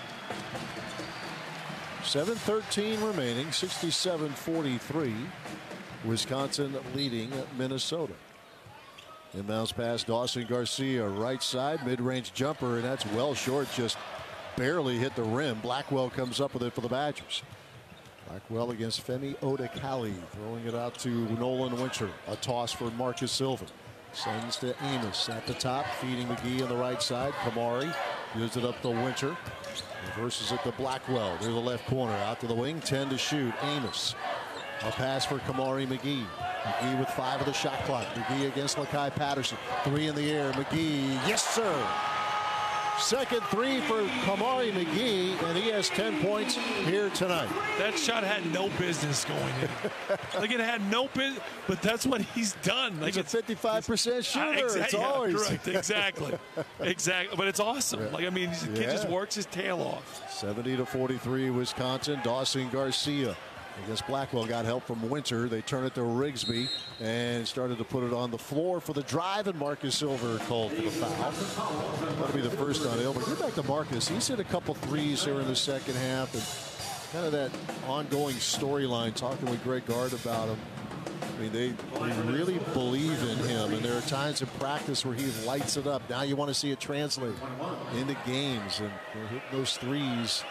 seven thirteen remaining. sixty-seven forty-three. Wisconsin leading Minnesota. Inbounds pass Dawson Garcia, right side, mid-range jumper, and that's well short, just barely hit the rim. Blackwell comes up with it for the Badgers. Blackwell against Femi Odekale, throwing it out to Nolan Winter. A toss for Marcus Silva. Sends to Amos at the top, feeding McGee on the right side. Kamari gives it up to Winter. Reverses it to Blackwell. There's the left corner, out to the wing, ten to shoot. Amos. A pass for Kamari McGee. McGee with five of the shot clock. McGee against Lakai Patterson. Three in the air. McGee, yes sir. Second three for Kamari McGee, and he has ten points here tonight. That shot had no business going in. Like it had no business, but that's what he's done. Like He's a fifty-five percent shooter. Exactly, it's always yeah, correct. Exactly, exactly. But it's awesome. Yeah. Like I mean, the kid yeah. just works his tail off. seventy to forty-three, Wisconsin. Dawson Garcia against Blackwell, got help from Winter. They turn it to Rigsby and started to put it on the floor for the drive, and Marcus Silver called for the foul. That'll be the first on Ilmer. Get back to Marcus. He's hit a couple threes here in the second half, and kind of that ongoing storyline, talking with Greg Gard about him. I mean, they, they really believe in him, and there are times in practice where he lights it up. Now you want to see it translate into games, and hitting those threes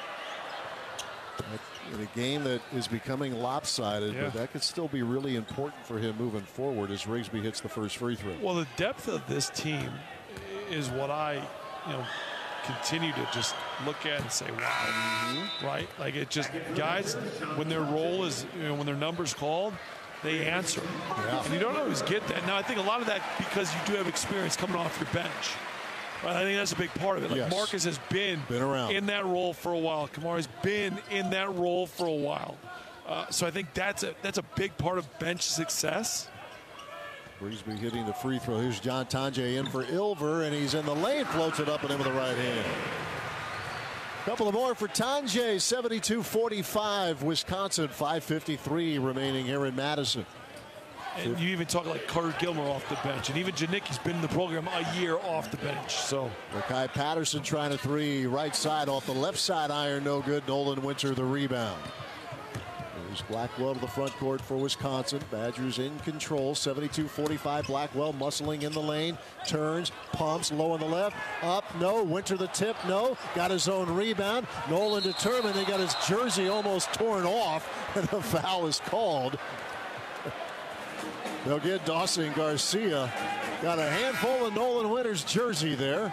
in a game that is becoming lopsided, yeah. but that could still be really important for him moving forward as Rigsby hits the first free throw. Well, the depth of this team is what I, you know, continue to just look at and say, wow, mm-hmm. right? Like it just, guys, when their role is, you know, when their number's called, they answer. Yeah. And you don't always get that. Now, I think a lot of that because you do have experience coming off your bench. Right, I think that's a big part of it. Like yes. Marcus has been, been around. in that role for a while. Kamari's been in that role for a while. Uh, so I think that's a that's a big part of bench success. Rigsby hitting the free throw. Here's John Tonje in for Ilver, and he's in the lane, floats it up and in with the right hand. Couple of more for Tonje. seventy-two forty-five, Wisconsin. five fifty-three remaining here in Madison. And you even talk like Carter Gilmer off the bench, and even Janicki's been in the program a year off the bench. So Lakai Patterson trying to three, right side off the left side iron, no good. Nolan Winter the rebound. There's Blackwell to the front court for Wisconsin. Badgers in control, seventy-two forty-five. Blackwell muscling in the lane, turns, pumps, low on the left, up, no. Winter the tip, no. Got his own rebound. Nolan determined. They got his jersey almost torn off, and the foul is called. They'll get Dawson Garcia. Got a handful of Nolan Winter's jersey there.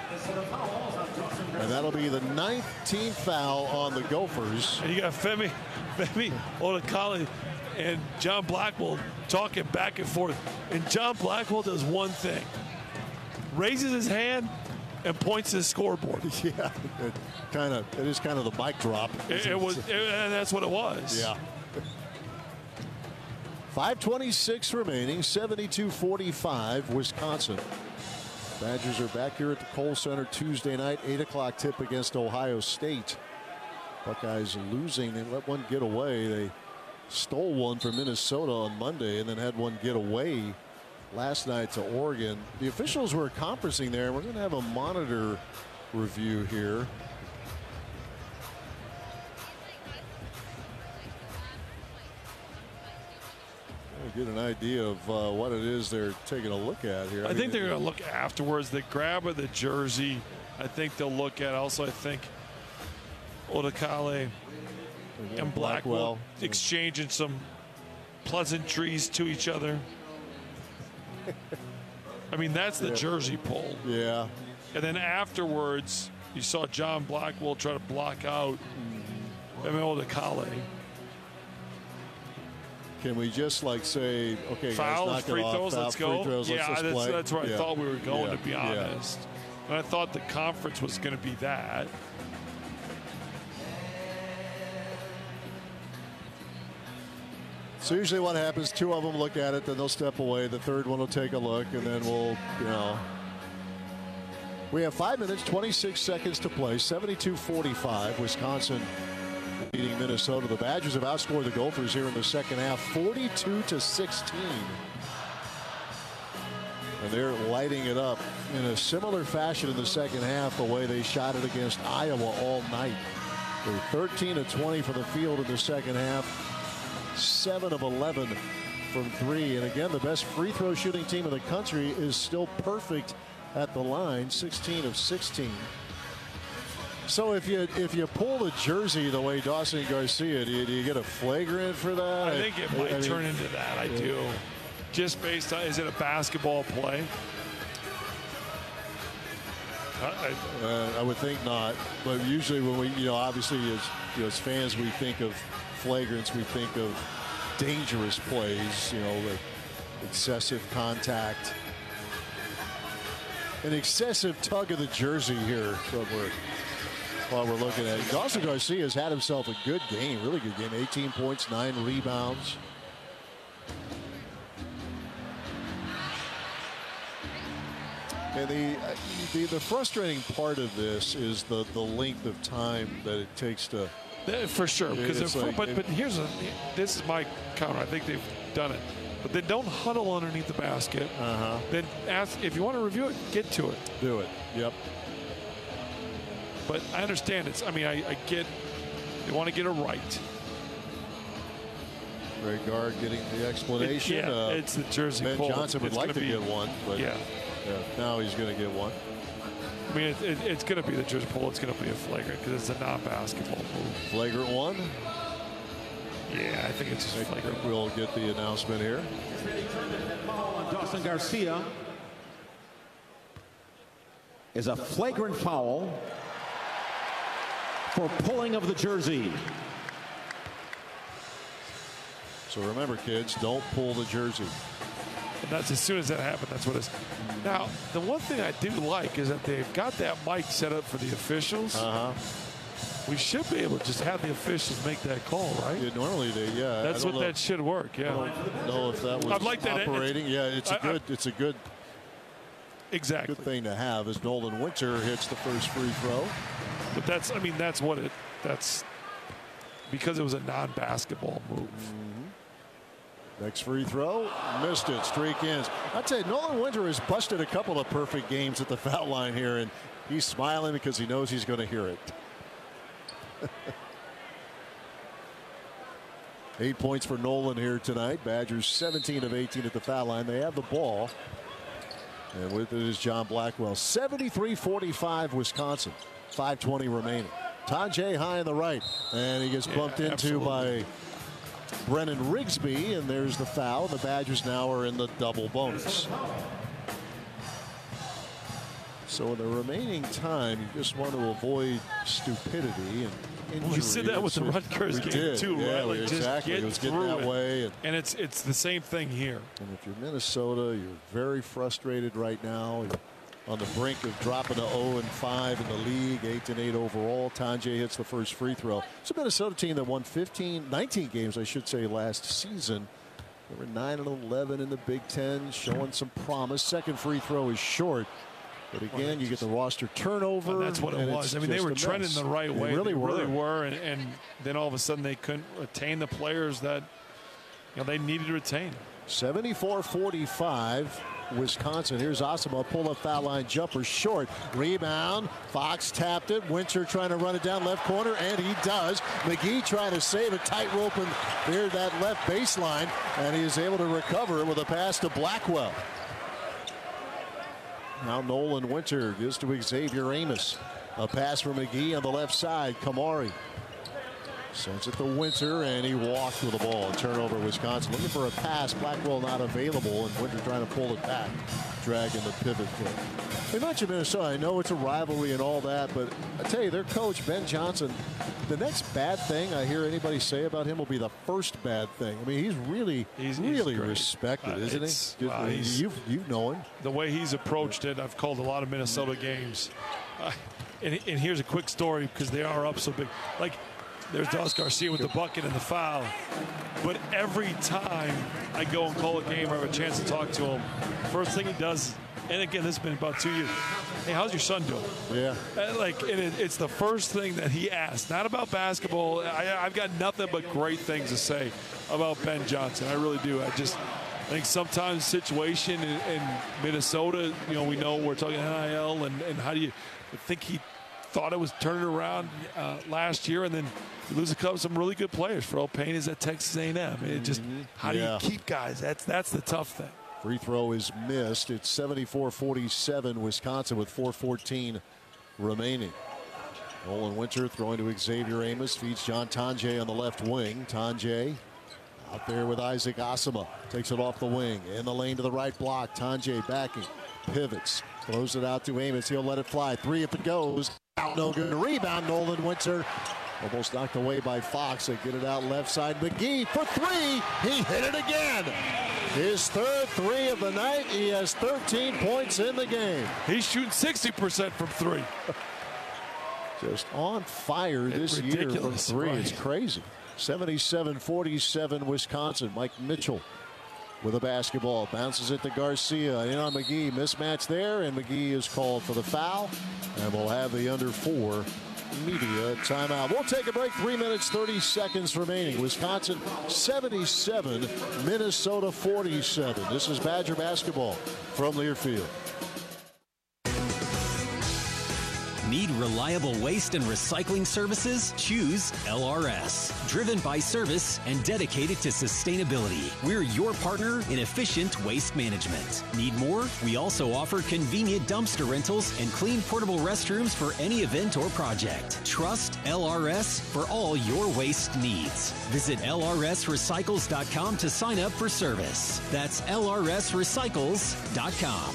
And that'll be the nineteenth foul on the Gophers. And you got Femi, Femi Odekale and John Blackwell talking back and forth. And John Blackwell does one thing. Raises his hand and points to the scoreboard. Yeah, it kind of, it is kind of the mic drop. It, it was, it, and that's what it was. Yeah. five twenty-six remaining, seventy-two forty-five, Wisconsin. Badgers are back here at the Kohl Center Tuesday night, eight o'clock tip against Ohio State. Buckeyes losing. They let one get away. They stole one from Minnesota on Monday and then had one get away last night to Oregon. The officials were conferencing there. We're going to have a monitor review here. Get an idea of uh, what it is they're taking a look at here. I, I mean, think they're going to look afterwards. The grab of the jersey, I think they'll look at. Also, I think Odakale and Blackwell, Blackwell exchanging some pleasantries to each other. I mean, that's the yeah. jersey pull. Yeah. And then afterwards, you saw John Blackwell try to block out mm-hmm. Odakale. Can we just like say, okay, foul, guys, knock free it throws, off, let's foul, go. Free throws, yeah, let's that's, play. that's where yeah. I thought we were going, yeah. to be honest. Yeah. And I thought the conference was going to be that. So usually what happens, two of them look at it, then they'll step away. The third one will take a look, and then we'll, you know. We have five minutes, twenty-six seconds to play, seventy-two forty-five. Wisconsin beating Minnesota. The Badgers have outscored the Gophers here in the second half, forty-two to sixteen. And they're lighting it up in a similar fashion in the second half, the way they shot it against Iowa all night. They're thirteen of twenty from the field in the second half, seven of eleven from three. And again, the best free throw shooting team in the country is still perfect at the line, sixteen of sixteen. So if you if you pull the jersey the way Dawson Garcia, do you, do you get a flagrant for that? I think it might I mean, turn into that. I yeah. do. Just based on, is it a basketball play? I, I, uh, I would think not. But usually when we, you know, obviously as, you know, as fans, we think of flagrants, we think of dangerous plays, you know, like excessive contact. An excessive tug of the jersey here. What we're While we're looking at it. Dawson Garcia has had himself a good game, really good game. eighteen points, nine rebounds. And the, the the frustrating part of this is the the length of time that it takes to. For sure, because like, but but here's a this is my counter. I think they've done it, but then don't huddle underneath the basket. Uh-huh. Then ask if you want to review it, get to it. Do it. Yep. But I understand it's. I mean, I, I get they want to get it right. Ray Guard getting the explanation. It, yeah, uh, it's the jersey. Ben pull. Johnson would it's like to be, get one, but yeah. yeah, now he's going to get one. I mean, it, it, it's going to be the jersey pull. It's going to be a flagrant because it's a non-basketball move. Flagrant one. Yeah, I think it's just I flagrant. think we'll get the announcement here. Dawson Garcia is a flagrant foul for pulling of the jersey. So remember, kids, don't pull the jersey. And that's as soon as that happened, that's what it's. Now, the one thing I do like is that they've got that mic set up for the officials. Uh-huh. We should be able to just have the officials make that call, right? Yeah, normally they, yeah. That's what know. that should work, yeah. I don't know if that was I'd like that operating. Yeah, it's a I, good, I, it's a good, exactly. good thing to have as Nolan Winter hits the first free throw. But that's, I mean, that's what it, that's because it was a non-basketball move. Mm-hmm. Next free throw, missed it, streak ends. I'd say Nolan Winter has busted a couple of perfect games at the foul line here, and he's smiling because he knows he's going to hear it. Eight points for Nolan here tonight. Badgers seventeen of eighteen at the foul line. They have the ball. And with it is John Blackwell. seventy-three forty-five Wisconsin. five twenty remaining. Tajay high on the right. And he gets bumped yeah, into absolutely. by Brennan Rigsby, and there's the foul. The Badgers now are in the double bonus. So in the remaining time, you just want to avoid stupidity and injury. We said that with the Rutgers game did. too, yeah, right? Like exactly. Just get it was getting that it. way. And, and it's it's the same thing here. And if you're Minnesota, you're very frustrated right now. You're on the brink of dropping to oh and five in the league, eight and eight overall. Tajay hits the first free throw. It's a Minnesota team that won fifteen, nineteen games, I should say, last season. They were nine and eleven in the Big Ten, showing some promise. Second free throw is short. But again, you get the roster turnover. And that's what it was. I mean, they were trending the right way. They really they were. Really were. And, and then all of a sudden they couldn't retain the players that you know they needed to retain. seventy-four forty-five. Wisconsin. Here's Asama, pull up foul line jumper short. Rebound. Fox tapped it. Winter trying to run it down left corner, and he does. McGee trying to save a tight rope and near that left baseline, and he is able to recover with a pass to Blackwell. Now Nolan Winter gives to Xavier Amos. A pass for McGee on the left side. Kamari sends it to Winter, and he walked with the ball. Turnover, Wisconsin. Looking for a pass. Blackwell not available, and Winter trying to pull it back. Dragging the pivot foot. We mentioned Minnesota. I know it's a rivalry and all that, but I tell you, their coach, Ben Johnson, the next bad thing I hear anybody say about him will be the first bad thing. I mean, he's really, he's, really he's respected, uh, isn't he? Uh, you've, you've known him. The way he's approached it, I've called a lot of Minnesota games. Uh, and, and here's a quick story because they are up so big. Like, there's Dos Garcia with the bucket and the foul. But every time I go and call a game or have a chance to talk to him, first thing he does, and again, this has been about two years, hey, how's your son doing? Yeah. And like, and it, it's the first thing that he asks, not about basketball. I, I've got nothing but great things to say about Ben Johnson. I really do. I just I think sometimes the situation in, in Minnesota, you know, we know we're talking N I L, and, and how do you I think he thought it was turning around uh, last year, and then you lose a couple some really good players. Pharrell Payne is at Texas A and M. It just how do Yeah. you keep guys? That's that's the tough thing. Free throw is missed. It's seventy-four forty-seven Wisconsin with four fourteen remaining. Nolan Winter throwing to Xavier Amos. Feeds John Tonje on the left wing. Tonje out there with Isaac Asama. Takes it off the wing. In the lane to the right block. Tonje backing. Pivots. Throws it out to Amos. He'll let it fly. Three if it goes. Out no good. Rebound. Nolan Winter. Almost knocked away by Fox. They get it out left side. McGee for three. He hit it again. His third three of the night. He has thirteen points in the game. He's shooting sixty percent from three. Just on fire this It's year from ridiculous, three. right. It's crazy. seventy-seven forty-seven Wisconsin. Mike Mitchell with a basketball. Bounces it to Garcia. In on McGee. Mismatch there, and McGee is called for the foul. And we'll have the under four media timeout. We'll take a break. Three minutes, thirty seconds remaining. Wisconsin seventy-seven, Minnesota forty-seven. This is Badger basketball from Learfield. Need reliable waste and recycling services? Choose L R S. Driven by service and dedicated to sustainability. We're your partner in efficient waste management. Need more? We also offer convenient dumpster rentals and clean portable restrooms for any event or project. Trust L R S for all your waste needs. Visit L R S recycles dot com to sign up for service. That's L R S recycles dot com.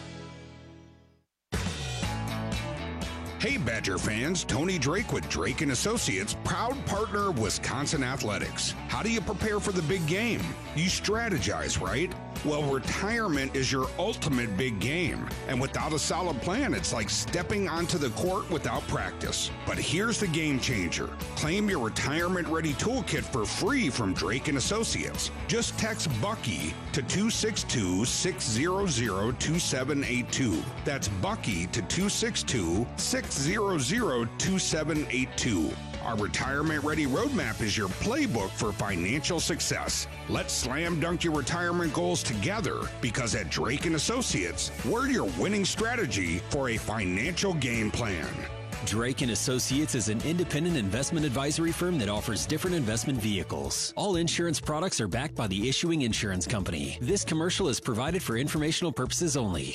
Hey Badger fans, Tony Drake with Drake and Associates, proud partner of Wisconsin Athletics. How do you prepare for the big game? You strategize, right? Well, retirement is your ultimate big game. And without a solid plan, it's like stepping onto the court without practice. But here's the game changer. Claim your retirement ready toolkit for free from Drake and Associates. Just text Bucky to two six two, six zero zero, two seven eight two. That's Bucky to two six two, six zero zero, two seven eight two. Our Retirement Ready Roadmap is your playbook for financial success. Let's slam dunk your retirement goals together, because at Drake and Associates, we're your winning strategy for a financial game plan. Drake and Associates is an independent investment advisory firm that offers different investment vehicles. All insurance products are backed by the issuing insurance company. This commercial is provided for informational purposes only.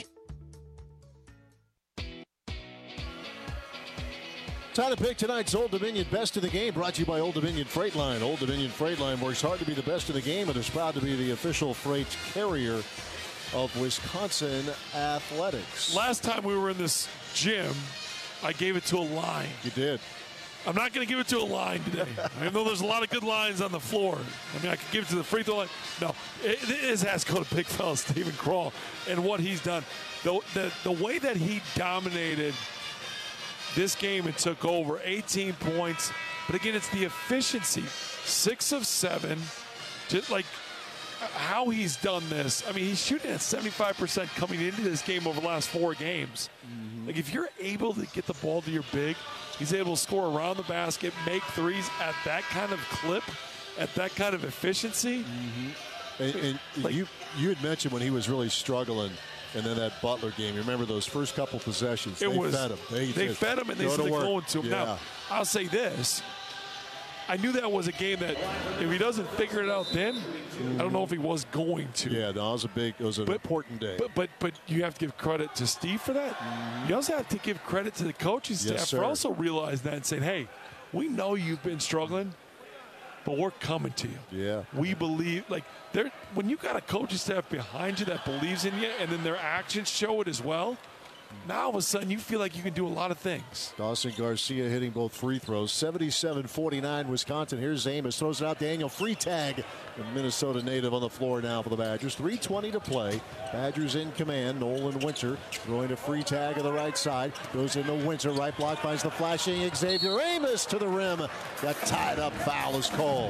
Time to pick tonight's Old Dominion Best of the Game, brought to you by Old Dominion Freight Line. Old Dominion Freight Line works hard to be the best of the game and is proud to be the official freight carrier of Wisconsin Athletics. Last time we were in this gym, I gave it to a line. You did. I'm not going to give it to a line today. I know there's a lot of good lines on the floor. I mean, I could give it to the free throw line. No, it, it is has to go to big fella Stephen Kroll and what he's done. The, the, the way that he dominated this game and took over, eighteen points. But again, it's the efficiency. Six of seven. Just like how he's done this. I mean, he's shooting at seventy-five percent coming into this game over the last four games. Mm-hmm. Like, if you're able to get the ball to your big, he's able to score around the basket, make threes at that kind of clip, at that kind of efficiency. Mm-hmm. And, and like, you you had mentioned when he was really struggling, and then that Butler game. You remember those first couple possessions? It they was, fed him. They, they just, fed him, and they said they're going to him. Yeah. Now, I'll say this. I knew that was a game that if he doesn't figure it out then, mm-hmm. I don't know if he was going to. Yeah, no, it was a big, it was an but, important day. But but but you have to give credit to Steve for that. Mm-hmm. You also have to give credit to the coaching staff yes, for also realizing that and saying, hey, we know you've been struggling, but we're coming to you. Yeah. We believe, like, there. When you got a coaching staff behind you that believes in you, and then their actions show it as well, now all of a sudden you feel like you can do a lot of things. Dawson Garcia hitting both free throws. seventy-seven forty-nine Wisconsin. Here's Amos. Throws it out. Daniel Freitag, the Minnesota native, on the floor now for the Badgers. three twenty to play. Badgers in command. Nolan Winter throwing to Freitag on the right side. Goes into Winter. Right block finds the flashing Xavier Amos to the rim. Got tied up. Foul is called.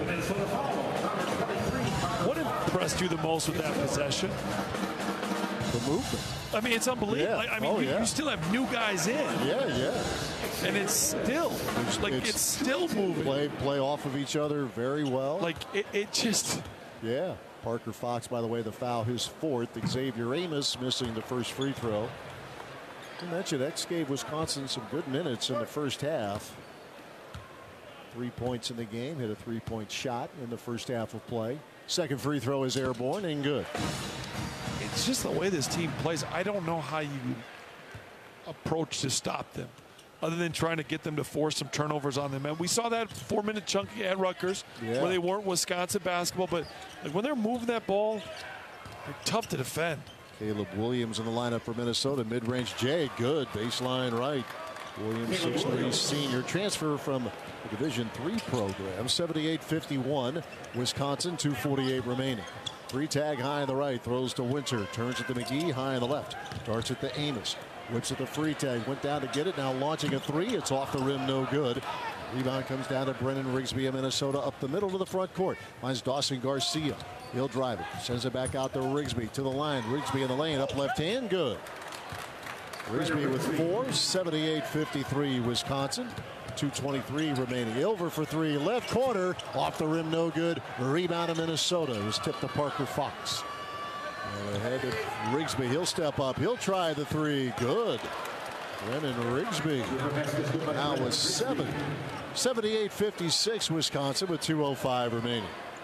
What impressed you the most with that possession? The movement. I mean, it's unbelievable. Yeah. I mean, oh, you, yeah. you still have new guys in. Yeah, yeah. And it's still, it's, like, it's, it's still moving. Play, play off of each other very well. Like, it, it just. Yeah. Parker Fox, by the way, the foul, his fourth. Xavier Amos missing the first free throw. I mentioned X gave Wisconsin some good minutes in the first half. Three points in the game, hit a three-point shot in the first half of play. Second free throw is airborne and good. It's just the way this team plays. I don't know how you approach to stop them, other than trying to get them to force some turnovers on them. And we saw that four-minute chunk at Rutgers, yeah. where they weren't Wisconsin basketball. But like, when they're moving that ball, they're tough to defend. Caleb Williams in the lineup for Minnesota. Mid-range J, good. Baseline right. Williams, six three senior. Transfer from the Division three program. seventy-eight fifty-one. Wisconsin, two forty-eight remaining. Freitag high on the right, throws to Winter, turns it to McGee, high on the left, darts it to Amos, whips it to Freitag, went down to get it, now launching a three, it's off the rim, no good. Rebound comes down to Brennan Rigsby of Minnesota, up the middle to the front court, finds Dawson Garcia, he'll drive it, sends it back out to Rigsby, to the line, Rigsby in the lane, up left hand, good. Rigsby with four, seventy-eight fifty-three Wisconsin. two twenty-three remaining. Ilver for three, left corner, off the rim, no good. Rebound of Minnesota. It was tipped to Parker Fox. And ahead to Rigsby. He'll step up. He'll try the three. Good. Brennan Rigsby now with seven. seventy-eight fifty-six Wisconsin with two oh five remaining.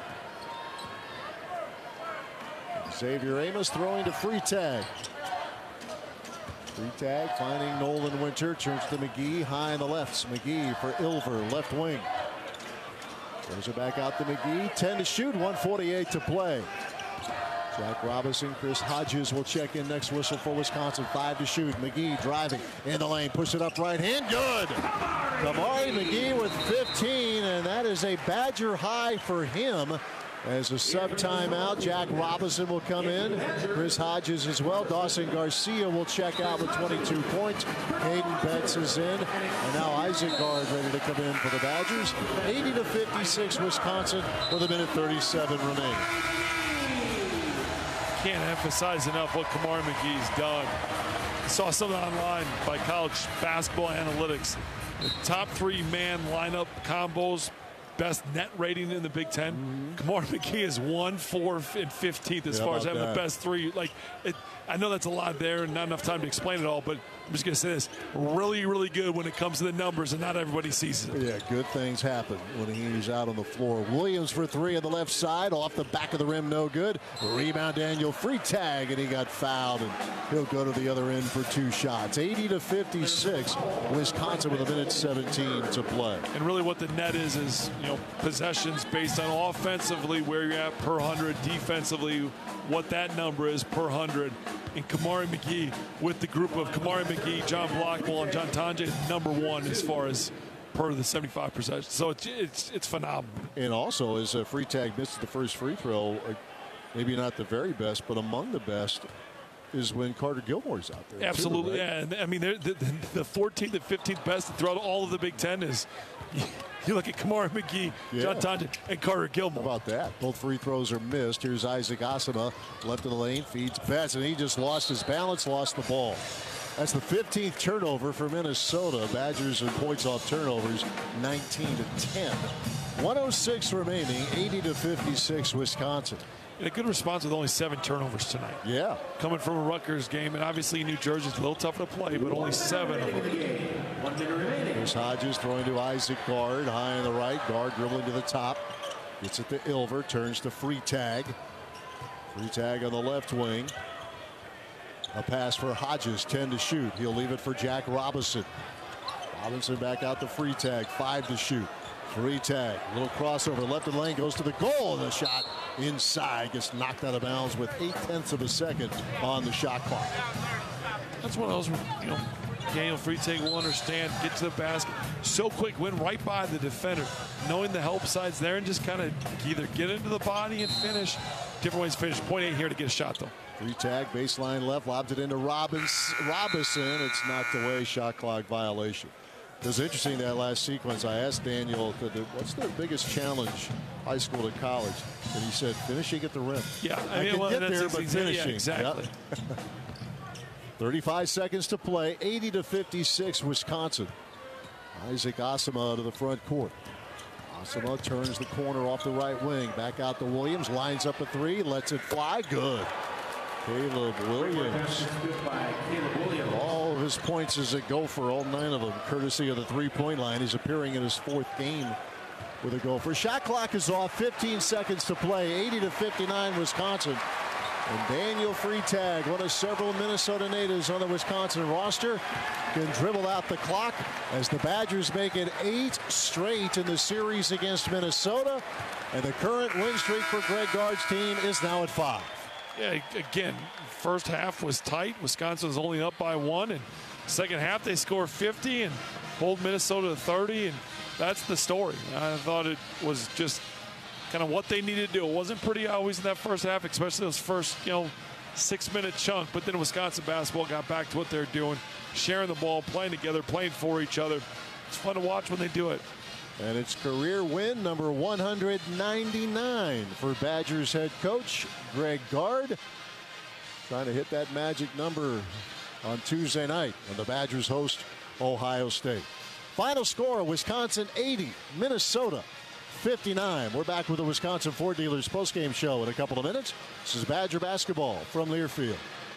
Xavier Amos throwing to Freitag. Freitag finding Nolan Winter, turns to McGee, high on the left. McGee for Ilver, left wing. Throws it back out to McGee, ten to shoot, one forty-eight to play. Jack Robinson, Chris Hodges will check in next whistle for Wisconsin, five to shoot. McGee driving in the lane, push it up right hand, good. Kamari McGee with fifteen, and that is a Badger high for him. As a sub timeout, Jack Robinson will come in. Chris Hodges as well. Dawson Garcia will check out with twenty-two points. Hayden Betts is in. And now Isaac Gard ready to come in for the Badgers. eighty to fifty-six Wisconsin with a minute thirty-seven remaining. Can't emphasize enough what Kamari McGee's done. I saw something online by College Basketball Analytics. The top three man lineup combos, best net rating in the Big Ten. Mm-hmm. Kamari McGee is one, four, and fifteenth as yeah, far as having that. the best three. Like, it, I know that's a lot there and not enough time to explain it all, but I'm just going to say this. Really, really good when it comes to the numbers, and not everybody sees it. Yeah, good things happen when he's out on the floor. Williams for three on the left side, off the back of the rim, no good. Rebound Daniel Freitag, and he got fouled, and he'll go to the other end for two shots. eighty to fifty-six, Wisconsin with a minute seventeen to play. And really what the net is, is, you know, possessions based on offensively where you're at per hundred, defensively what that number is per hundred. And Kamari McGee with the group of Kamari McGee, John Blackwell, and John Tonje, number one as far as per the seventy-five percent. So it's it's it's phenomenal. And also, as uh, Freitag misses the first free throw, uh, maybe not the very best, but among the best is when Carter Gilmore's out there. Absolutely, too, right? yeah. And, I mean, the, the fourteenth and fifteenth best throughout all of the Big Ten is you look at Kamari McGee, Yeah. John Tonjan, and Carter Gilmore. How about that? Both free throws are missed. Here's Isaac Asima, left of the lane, feeds Betts, and he just lost his balance, lost the ball. That's the fifteenth turnover for Minnesota. Badgers in points off turnovers, nineteen to ten. one oh six remaining, eighty to fifty-six, Wisconsin. And a good response with only seven turnovers tonight. Yeah. Coming from a Rutgers game, and obviously New Jersey's a little tougher to play, but only seven of them. Here's Hodges throwing to Isaac Guard, high on the right. Guard dribbling to the top. Gets it to Ilver, turns to Freitag. Freitag on the left wing. A pass for Hodges, ten to shoot. He'll leave it for Jack Robinson. Robinson back out to Freitag, five to shoot. Freitag, little crossover, left of the lane, goes to the goal, and the shot inside gets knocked out of bounds with eight tenths of a second on the shot clock. That's one of those, you know, Daniel Freitag will understand, get to the basket so quick, went right by the defender, knowing the help side's there, and just kind of either get into the body and finish. Different ways to finish. Point eight here to get a shot, though. Freitag, baseline left, lobs it into Robbins, Robinson. It's knocked away, shot clock violation. It was interesting that last sequence. I asked Daniel, what's their biggest challenge, high school to college? And he said, finishing at the rim. Yeah, I, I mean, can well, get that's there, but exactly, finishing. Yeah, exactly. Yep. thirty-five seconds to play, eighty to fifty-six, Wisconsin. Isaac Asima to the front court. Asima turns the corner off the right wing. Back out to Williams, lines up a three, lets it fly. Good. Caleb Williams. All of his points as a Gopher, all nine of them, courtesy of the three-point line. He's appearing in his fourth game with a Gopher. Shot clock is off, fifteen seconds to play, eighty to fifty-nine, Wisconsin. And Daniel Freitag, one of several Minnesota natives on the Wisconsin roster, can dribble out the clock as the Badgers make it eight straight in the series against Minnesota. And the current win streak for Greg Gard's team is now at five. Yeah, again, first half was tight. Wisconsin was only up by one, and second half they score fifty and hold Minnesota to thirty, and that's the story. I thought it was just kind of what they needed to do. It wasn't pretty always in that first half, especially those first, you know, six-minute chunk, but then Wisconsin basketball got back to what they're doing, sharing the ball, playing together, playing for each other. It's fun to watch when they do it. And it's career win number one hundred ninety-nine for Badgers head coach Greg Gard. Trying to hit that magic number on Tuesday night when the Badgers host Ohio State. Final score, Wisconsin eighty, Minnesota fifty-nine. We're back with the Wisconsin Ford Dealers postgame show in a couple of minutes. This is Badger basketball from Learfield.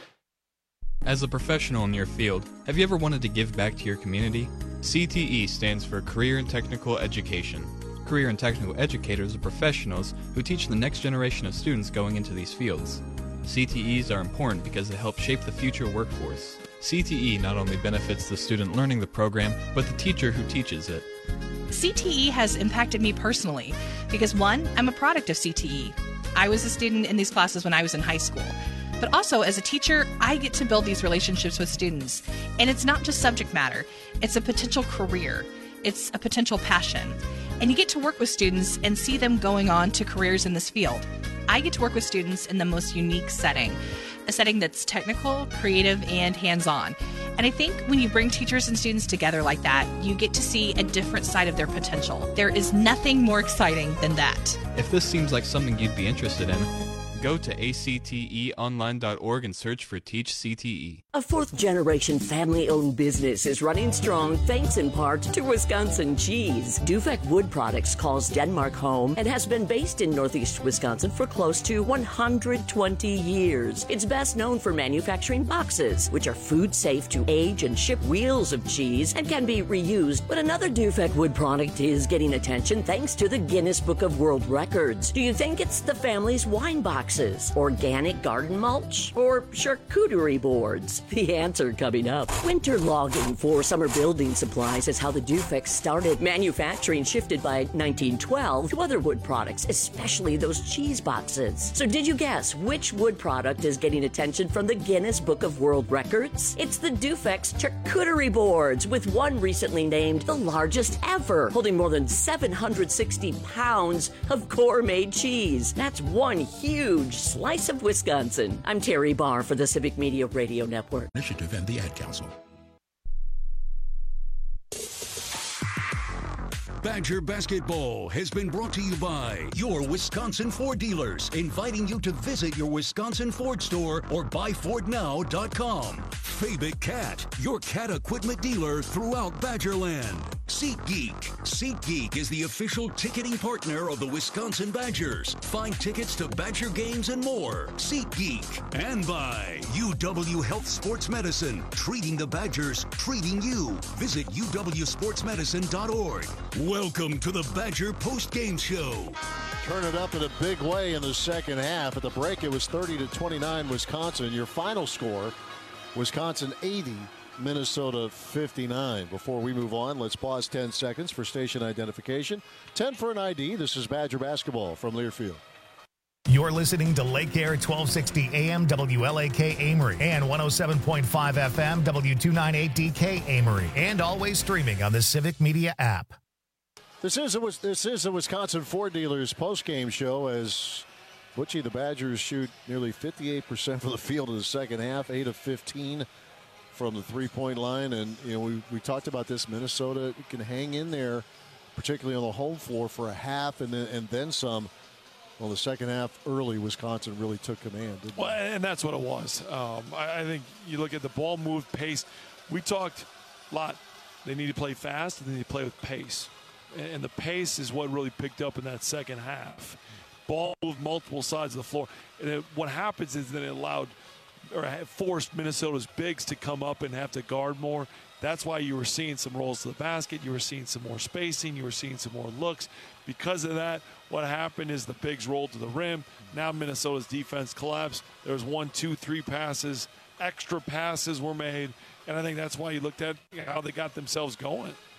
As a professional in your field, have you ever wanted to give back to your community? C T E stands for Career and Technical Education. Career and Technical Educators are professionals who teach the next generation of students going into these fields. C T Es are important because they help shape the future workforce. C T E not only benefits the student learning the program, but the teacher who teaches it. C T E has impacted me personally because, one, I'm a product of C T E. I was a student in these classes when I was in high school. But also, as a teacher, I get to build these relationships with students. And it's not just subject matter. It's a potential career. It's a potential passion. And you get to work with students and see them going on to careers in this field. I get to work with students in the most unique setting, a setting that's technical, creative, and hands-on. And I think when you bring teachers and students together like that, you get to see a different side of their potential. There is nothing more exciting than that. If this seems like something you'd be interested in, go to A C T E online dot org and search for Teach C T E. A fourth-generation family-owned business is running strong thanks in part to Wisconsin cheese. Dufek Wood Products calls Denmark home and has been based in northeast Wisconsin for close to one hundred twenty years. It's best known for manufacturing boxes, which are food-safe to age and ship wheels of cheese and can be reused. But another Dufek Wood product is getting attention thanks to the Guinness Book of World Records. Do you think it's the family's wine boxes, organic garden mulch, or charcuterie boards? The answer coming up. Winter logging for summer building supplies is how the Dufek started. Manufacturing shifted by nineteen twelve to other wood products, especially those cheese boxes. So did you guess which wood product is getting attention from the Guinness Book of World Records? It's the Dufek's charcuterie boards, with one recently named the largest ever, holding more than seven hundred sixty pounds of gourmet cheese. That's one huge huge slice of Wisconsin. I'm Terry Barr for the Civic Media Radio Network. Initiative and the Ad Council. Badger Basketball has been brought to you by your Wisconsin Ford dealers, inviting you to visit your Wisconsin Ford store or buy ford now dot com. Fabic Cat, your cat equipment dealer throughout Badgerland. SeatGeek. SeatGeek is the official ticketing partner of the Wisconsin Badgers. Find tickets to Badger games and more. SeatGeek. And by U W Health Sports Medicine, treating the Badgers, treating you. Visit u w sports medicine dot org. Welcome to the Badger Post-Game Show. Turn it up in a big way in the second half. At the break, it was thirty to twenty-nine Wisconsin. Your final score, Wisconsin eighty, Minnesota fifty-nine. Before we move on, let's pause ten seconds for station identification. ten for an I D. This is Badger Basketball from Learfield. You're listening to Lake Air twelve sixty A M W L A K Amory and one oh seven point five F M W two ninety-eight D K Amory, and always streaming on the Civic Media app. This is a, this is the Wisconsin Ford Dealers post-game show as Butchie, the Badgers shoot nearly fifty-eight percent from the field in the second half, eight of fifteen from the three-point line. And, you know, we, we talked about this. Minnesota can hang in there, particularly on the home floor, for a half and then, and then some. Well, the second half early, Wisconsin really took command, didn't well, and that's what it was. Um, I, I think you look at the ball move, pace. We talked a lot. They need to play fast, and they need to play with pace. And, and the pace is what really picked up in that second half. Ball moved multiple sides of the floor. And it, what happens is that it allowed or forced Minnesota's bigs to come up and have to guard more. That's why you were seeing some rolls to the basket. You were seeing some more spacing. You were seeing some more looks. Because of that, what happened is the bigs rolled to the rim. Now Minnesota's defense collapsed. There was one, two, three passes. Extra passes were made. And I think that's why you looked at how they got themselves going.